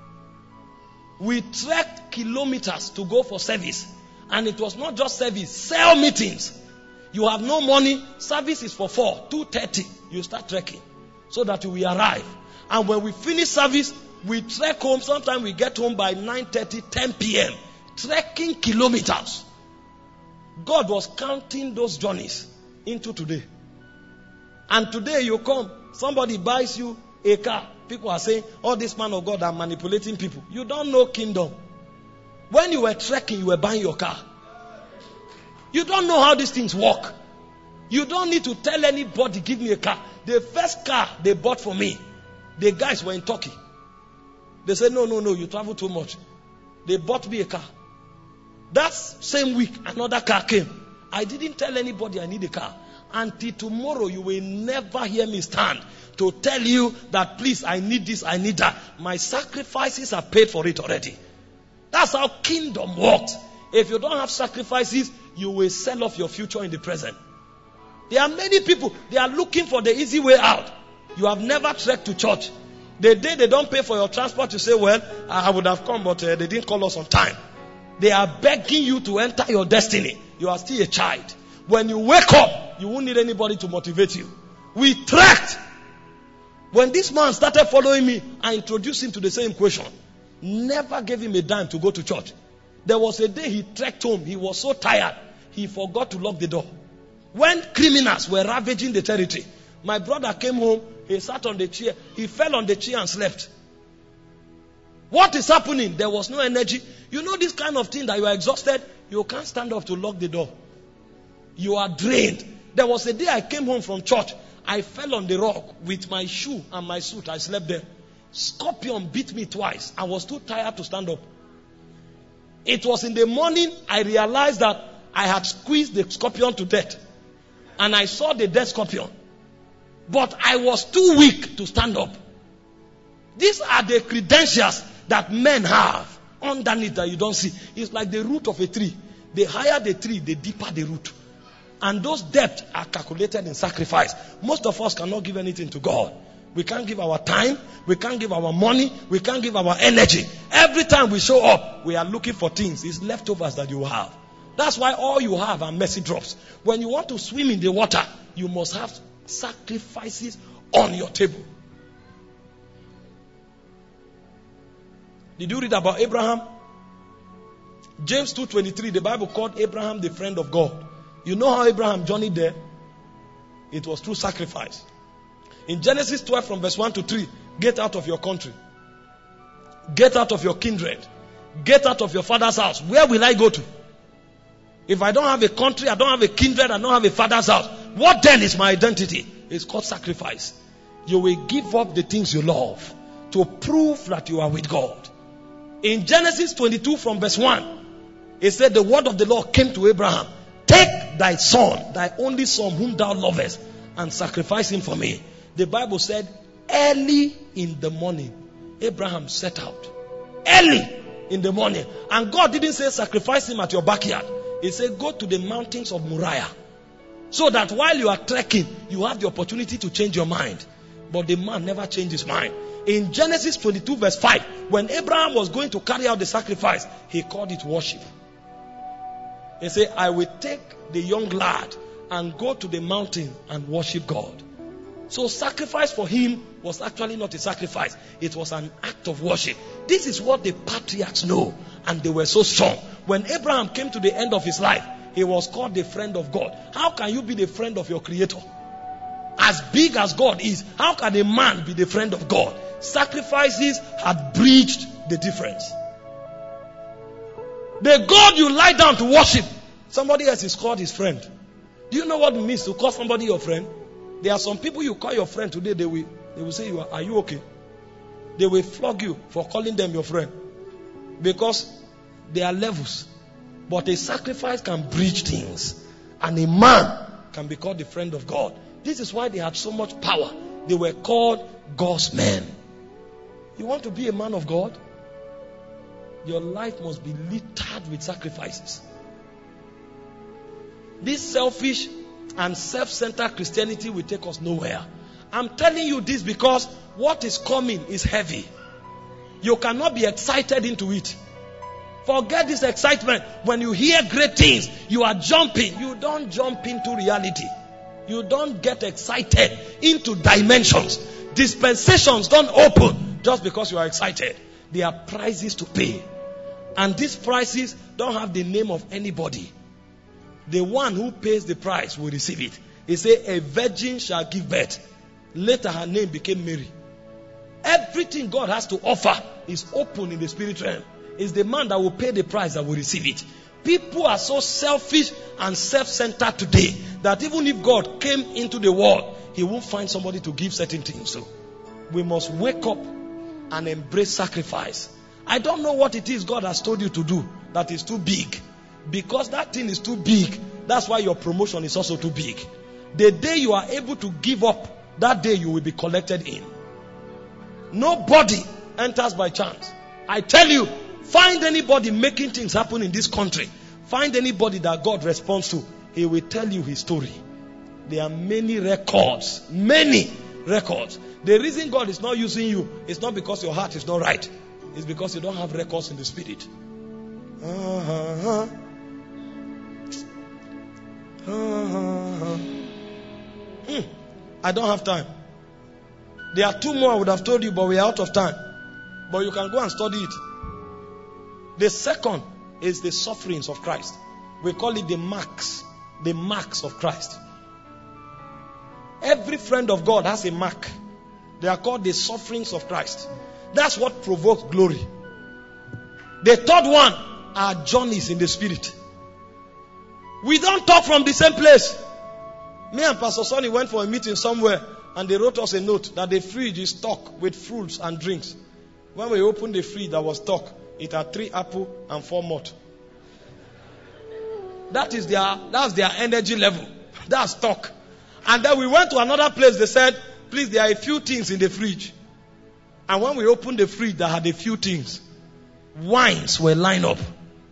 We trekked kilometers to go for service. And it was not just service, cell meetings. You have no money, service is for four, two thirty. You start trekking so that you will arrive. And when we finish service, we trek home. Sometimes we get home by nine thirty, ten p.m. Trekking kilometers. God was counting those journeys into today. And today you come, somebody buys you a car. People are saying, all this man of God are manipulating people. You don't know kingdom. When you were trekking, you were buying your car. You don't know how these things work. You don't need to tell anybody, give me a car. The first car they bought for me, the guys were in Turkey. They said, no, no, no, you travel too much. They bought me a car. That same week, another car came. I didn't tell anybody I need a car. Until tomorrow, you will never hear me stand to tell you that, please, I need this, I need that. My sacrifices are paid for it already. That's how kingdom works. If you don't have sacrifices, you will sell off your future in the present. There are many people, they are looking for the easy way out. You have never trekked to church. The day they don't pay for your transport, you say, well, I would have come, but uh, they didn't call us on time. They are begging you to enter your destiny. You are still a child. When you wake up, you won't need anybody to motivate you. We trekked. When this man started following me, I introduced him to the same question. Never gave him a dime to go to church. There was a day he trekked home. He was so tired, he forgot to lock the door. When criminals were ravaging the territory, my brother came home, he sat on the chair, he fell on the chair and slept. What is happening? There was no energy. You know this kind of thing that you are exhausted, you can't stand up to lock the door. You are drained. There was a day I came home from church, I fell on the rock with my shoe and my suit. I slept there. Scorpion bit me twice. I was too tired to stand up. It was in the morning I realized that I had squeezed the scorpion to death. And I saw the dead scorpion. But I was too weak to stand up. These are the credentials that men have underneath that you don't see. It's like the root of a tree. The higher the tree, the deeper the root. And those depths are calculated in sacrifice. Most of us cannot give anything to God. We can't give our time. We can't give our money. We can't give our energy. Every time we show up, we are looking for things. It's leftovers that you have. That's why all you have are messy drops. When you want to swim in the water, you must have sacrifices on your table. Did you read about Abraham? James two twenty-three, the Bible called Abraham the friend of God. You know how Abraham journeyed there? It was through sacrifice. In Genesis twelve from verse one to three, get out of your country. Get out of your kindred. Get out of your father's house. Where will I go to? If I don't have a country, I don't have a kindred, I don't have a father's house, what then is my identity? It's called sacrifice. You will give up the things you love to prove that you are with God. In Genesis twenty-two from verse one, it said the word of the Lord came to Abraham. Take thy son, thy only son whom thou lovest, and sacrifice him for me. The Bible said, early in the morning, Abraham set out. Early in the morning. And God didn't say sacrifice him at your backyard. He said go to the mountains of Moriah. So that while you are trekking, you have the opportunity to change your mind. But the man never changed his mind. In Genesis twenty-two verse five, when Abraham was going to carry out the sacrifice, he called it worship. He said, I will take the young lad and go to the mountain and worship God. So sacrifice for him was actually not a sacrifice. It was an act of worship. This is what the patriarchs know. And they were so strong. When Abraham came to the end of his life, he was called the friend of God. How can you be the friend of your creator? As big as God is, how can a man be the friend of God? Sacrifices had bridged the difference. The God you lie down to worship, somebody else is called his friend. Do you know what it means to call somebody your friend? There are some people you call your friend today, they will, they will say, you are, are you okay? They will flog you for calling them your friend. Because there are levels. But a sacrifice can bridge things. And a man can be called the friend of God. This is why they had so much power. They were called God's men. You want to be a man of God? Your life must be littered with sacrifices. This selfish and self-centered Christianity will take us nowhere. I'm telling you this because what is coming is heavy. You cannot be excited into it. Forget this excitement. When you hear great things, you are jumping. You don't jump into reality. You don't get excited into dimensions. Dispensations don't open just because you are excited. There are prices to pay. And these prices don't have the name of anybody. The one who pays the price will receive it. He said, a virgin shall give birth. Later her name became Mary. Everything God has to offer is open in the spirit realm. It's the man that will pay the price that will receive it. People are so selfish and self-centered today that even if God came into the world, he won't find somebody to give certain things. So we must wake up and embrace sacrifice. I don't know what it is God has told you to do that is too big. Because that thing is too big, that's why your promotion is also too big. The day you are able to give up, that day you will be collected in. Nobody enters by chance. I tell you, find anybody making things happen in this country. Find anybody that God responds to. He will tell you his story. There are many records. Many records. The reason God is not using you is not because your heart is not right. It's because you don't have records in the spirit. Uh-huh. Uh-huh. Hmm. I don't have time. There are two more I would have told you, but we are out of time. But you can go and study it. The second is the sufferings of Christ. We call it the marks. The marks of Christ. Every friend of God has a mark. They are called the sufferings of Christ. That's what provokes glory. The third one are journeys in the spirit. We don't talk from the same place. Me and Pastor Sonny went for a meeting somewhere and they wrote us a note that the fridge is stocked with fruits and drinks. When we opened the fridge that was stocked, it had three apple and four malt. That is their, that's their energy level. That's stock. And then we went to another place. They said, please, there are a few things in the fridge. And when we opened the fridge that had a few things, wines were lined up.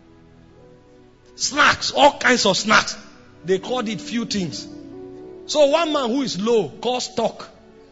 Snacks, all kinds of snacks. They called it few things. So one man who is low calls stock.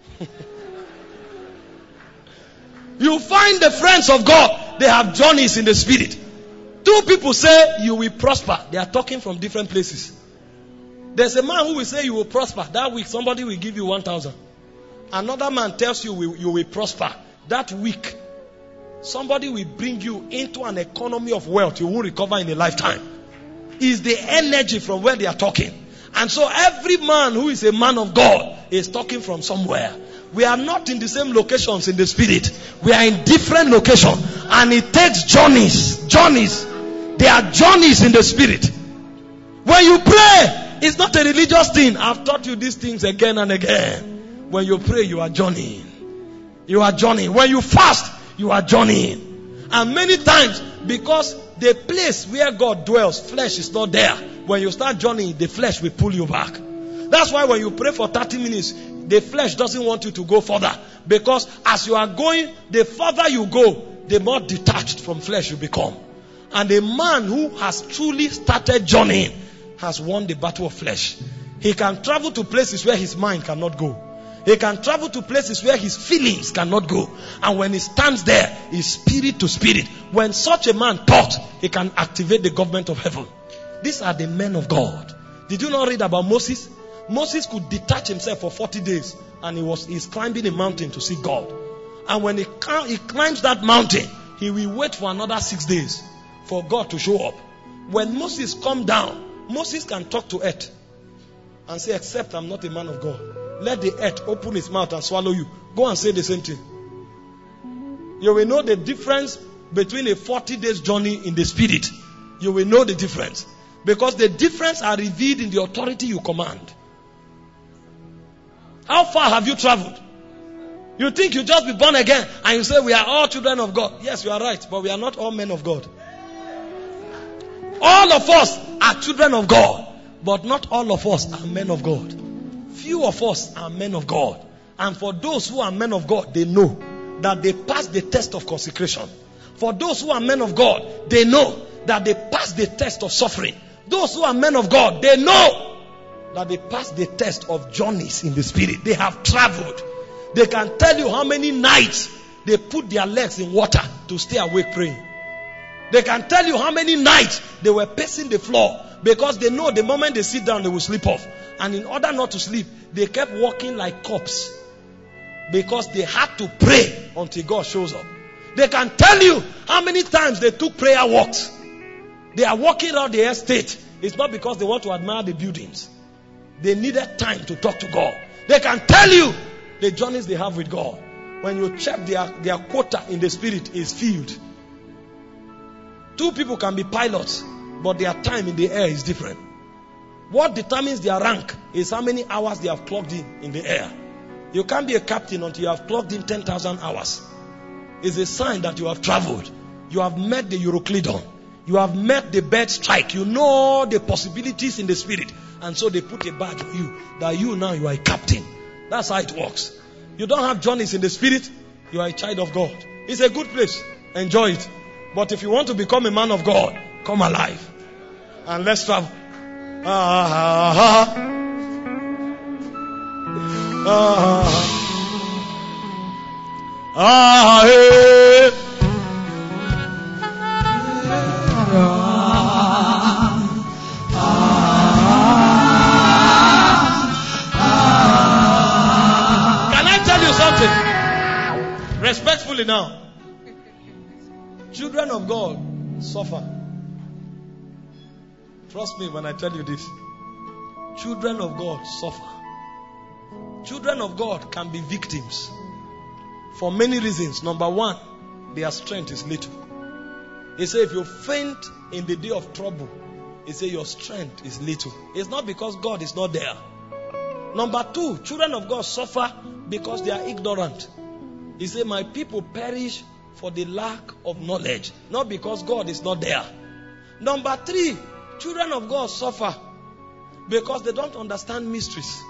You find the friends of God, they have journeys in the spirit. Two people say you will prosper. They are talking from different places. There's a man who will say you will prosper. That week somebody will give you one thousand. Another man tells you you will prosper. That week somebody will bring you into an economy of wealth you won't recover in a lifetime. It's the energy from where they are talking. And so every man who is a man of God is talking from somewhere. We are not in the same locations in the spirit. We are in different locations. And it takes journeys. Journeys. There are journeys in the spirit. When you pray, it's not a religious thing. I've taught you these things again and again. When you pray, you are journeying. You are journeying. When you fast, you are journeying. And many times, because the place where God dwells, flesh is not there. When you start journeying, the flesh will pull you back. That's why when you pray for thirty minutes, the flesh doesn't want you to go further. Because as you are going, the further you go, the more detached from flesh you become. And a man who has truly started journeying has won the battle of flesh. He can travel to places where his mind cannot go. He can travel to places where his feelings cannot go. And when he stands there, he's spirit to spirit. When such a man talks, he can activate the government of heaven. These are the men of God. Did you not read about Moses? Moses could detach himself for forty days and he was he's climbing a mountain to see God. And when he, he climbs that mountain, he will wait for another six days for God to show up. When Moses comes down, Moses can talk to earth and say, except I'm not a man of God. Let the earth open its mouth and swallow you. Go and say the same thing. You will know the difference between a forty days journey in the spirit. You will know the difference. Because the difference are revealed in the authority you command. How far have you traveled? You think you just be born again and you say we are all children of God. Yes, you are right, but we are not all men of God. All of us are children of God, but not all of us are men of God. Few of us are men of God. And for those who are men of God, they know that they pass the test of consecration. For those who are men of God, they know that they pass the test of suffering. Those who are men of God, they know that they pass the test of journeys in the spirit. They have traveled. They can tell you how many nights they put their legs in water to stay awake praying. They can tell you how many nights they were pacing the floor because they know the moment they sit down they will sleep off. And in order not to sleep, they kept walking like corpses because they had to pray until God shows up. They can tell you how many times they took prayer walks. They are walking around the estate. It's not because they want to admire the buildings. They needed time to talk to God. They can tell you the journeys they have with God. When you check their, their quota in the spirit is filled. Two people can be pilots, but their time in the air is different. What determines their rank is how many hours they have clocked in in the air. You can't be a captain until you have clocked in ten thousand hours. It's a sign that you have traveled. You have met the Euroclidon. You have met the bird strike. You know the possibilities in the spirit. And so they put a badge on you that you now you are a captain. That's how it works. You don't have journeys in the spirit. You are a child of God. It's a good place. Enjoy it. But if you want to become a man of God, come alive. And let's travel. Ah, ah, ah. Ah, ah, hey. Can I tell you something? Respectfully now. Children of God suffer. Trust me when I tell you this. Children of God suffer. Children of God can be victims for many reasons. Number one, their strength is little. He said if you faint in the day of trouble, he said your strength is little. It's not because God is not there. Number two, children of God suffer because they are ignorant. He said my people perish for the lack of knowledge, not because God is not there. Number three, children of God suffer because they don't understand mysteries.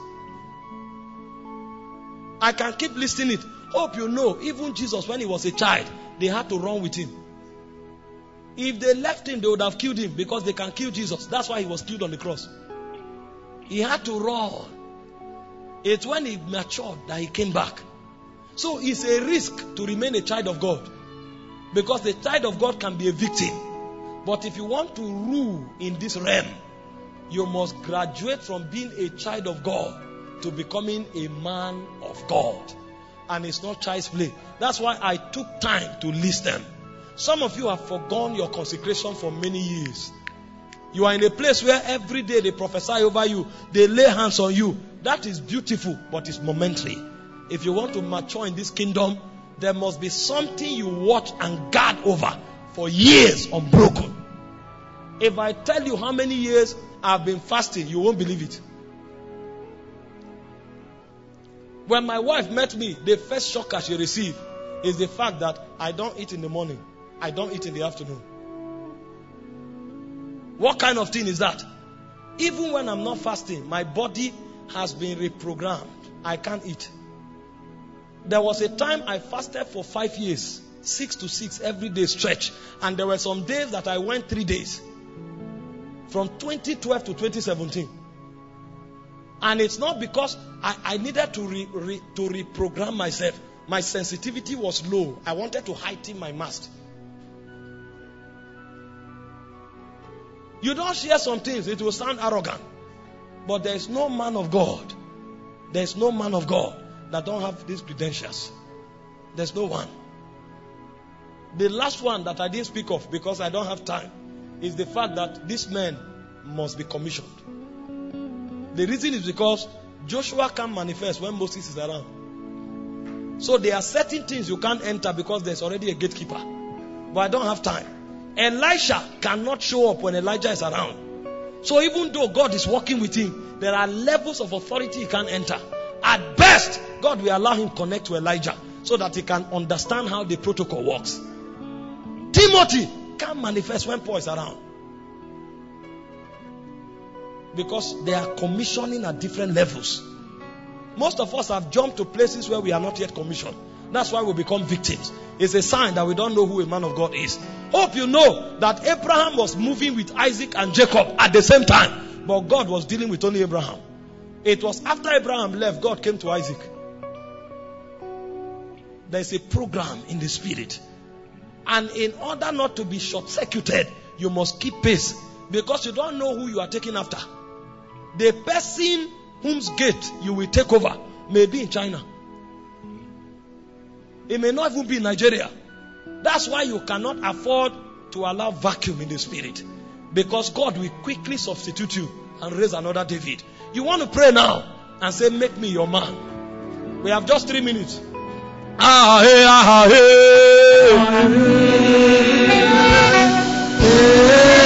I can keep listing it. Hope you know, even Jesus, when he was a child, they had to run with him. If they left him, they would have killed him because they can kill Jesus. That's why he was killed on the cross. He had to run. It's when he matured that he came back. So it's a risk to remain a child of God. Because the child of God can be a victim. But if you want to rule in this realm, you must graduate from being a child of God to becoming a man of God. And it's not child's play. That's why I took time to list them. Some of you have forgone your consecration for many years. You are in a place where every day they prophesy over you. They lay hands on you. That is beautiful, but it's momentary. If you want to mature in this kingdom, there must be something you watch and guard over for years unbroken. If I tell you how many years I've been fasting, you won't believe it. When my wife met me, the first shock she received is the fact that I don't eat in the morning. I don't eat in the afternoon. What kind of thing is that? Even when I'm not fasting, my body has been reprogrammed. I can't eat. There was a time I fasted for five years. Six to six every day stretch. And there were some days that I went three days. From twenty twelve to twenty seventeen. And it's not because I, I needed to re, re, to reprogram myself. My sensitivity was low. I wanted to heighten my mast. You don't share some things, it will sound arrogant. But there is no man of God. There is no man of God that don't have these credentials. There's no one. The last one that I didn't speak of because I don't have time is the fact that this man must be commissioned. The reason is because Joshua can't manifest when Moses is around. So there are certain things you can't enter because there's already a gatekeeper. But I don't have time. Elisha cannot show up when Elijah is around. So even though God is working with him, there are levels of authority he can't enter. At best, God will allow him connect to Elijah so that he can understand how the protocol works. Timothy can't manifest when Paul is around. Because they are commissioning at different levels. Most of us have jumped to places where we are not yet commissioned. That's why we become victims. It's a sign that we don't know who a man of God is. Hope you know that Abraham was moving with Isaac and Jacob at the same time. But God was dealing with only Abraham. It was after Abraham left, God came to Isaac. There's a program in the spirit. And in order not to be short-circuited, you must keep pace. Because you don't know who you are taking after. The person whose gate you will take over may be in China. It may not even be in Nigeria. That's why you cannot afford to allow vacuum in the spirit. Because God will quickly substitute you and raise another David. You want to pray now and say, make me your man. We have just three minutes. Ah, hey, ah, hey. Ah, hey.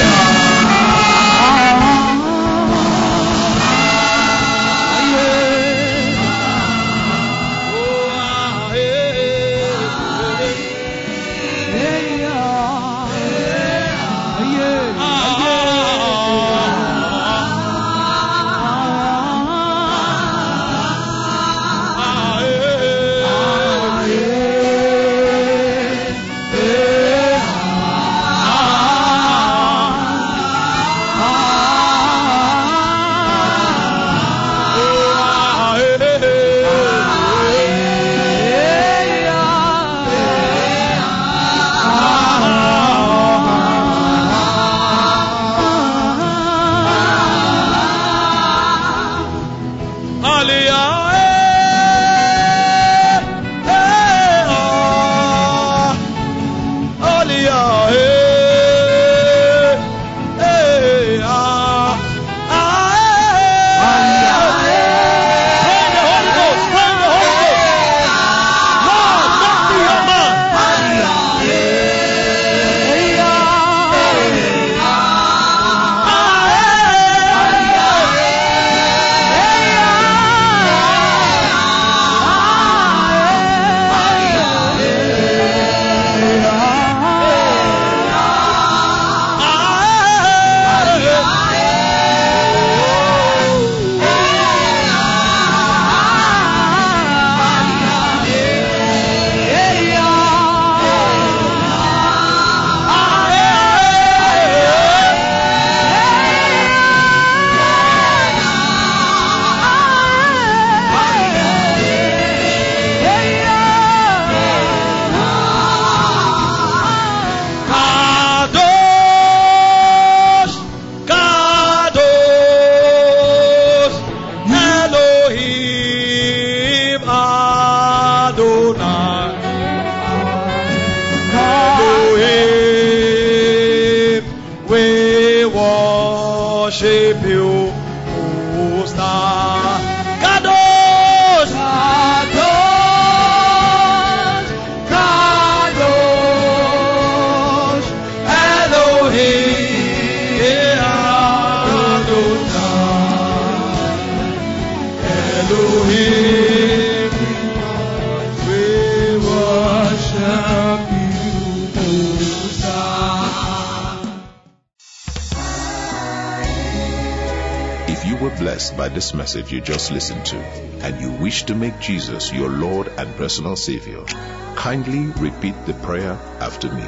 By this message you just listened to, and you wish to make Jesus your Lord and personal Savior, kindly repeat the prayer after me.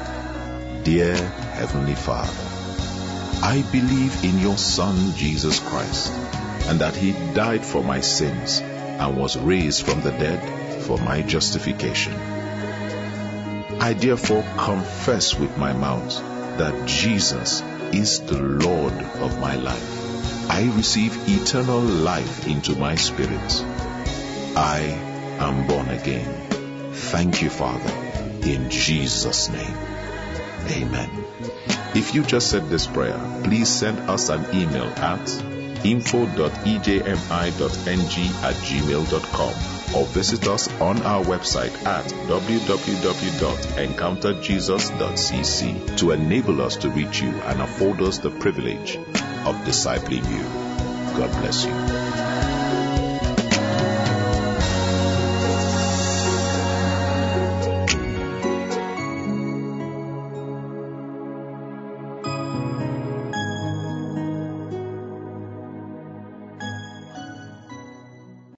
Dear Heavenly Father, I believe in your Son Jesus Christ, and that he died for my sins and was raised from the dead for my justification. I therefore confess with my mouth that Jesus is the Lord of my life. I receive eternal life into my spirit. I am born again. Thank you, Father, in Jesus' name. Amen. If you just said this prayer, please send us an email at info dot e j m i dot n g at gmail dot com or visit us on our website at w w w dot encounter jesus dot c c to enable us to reach you and afford us the privilege of discipling you. God bless you.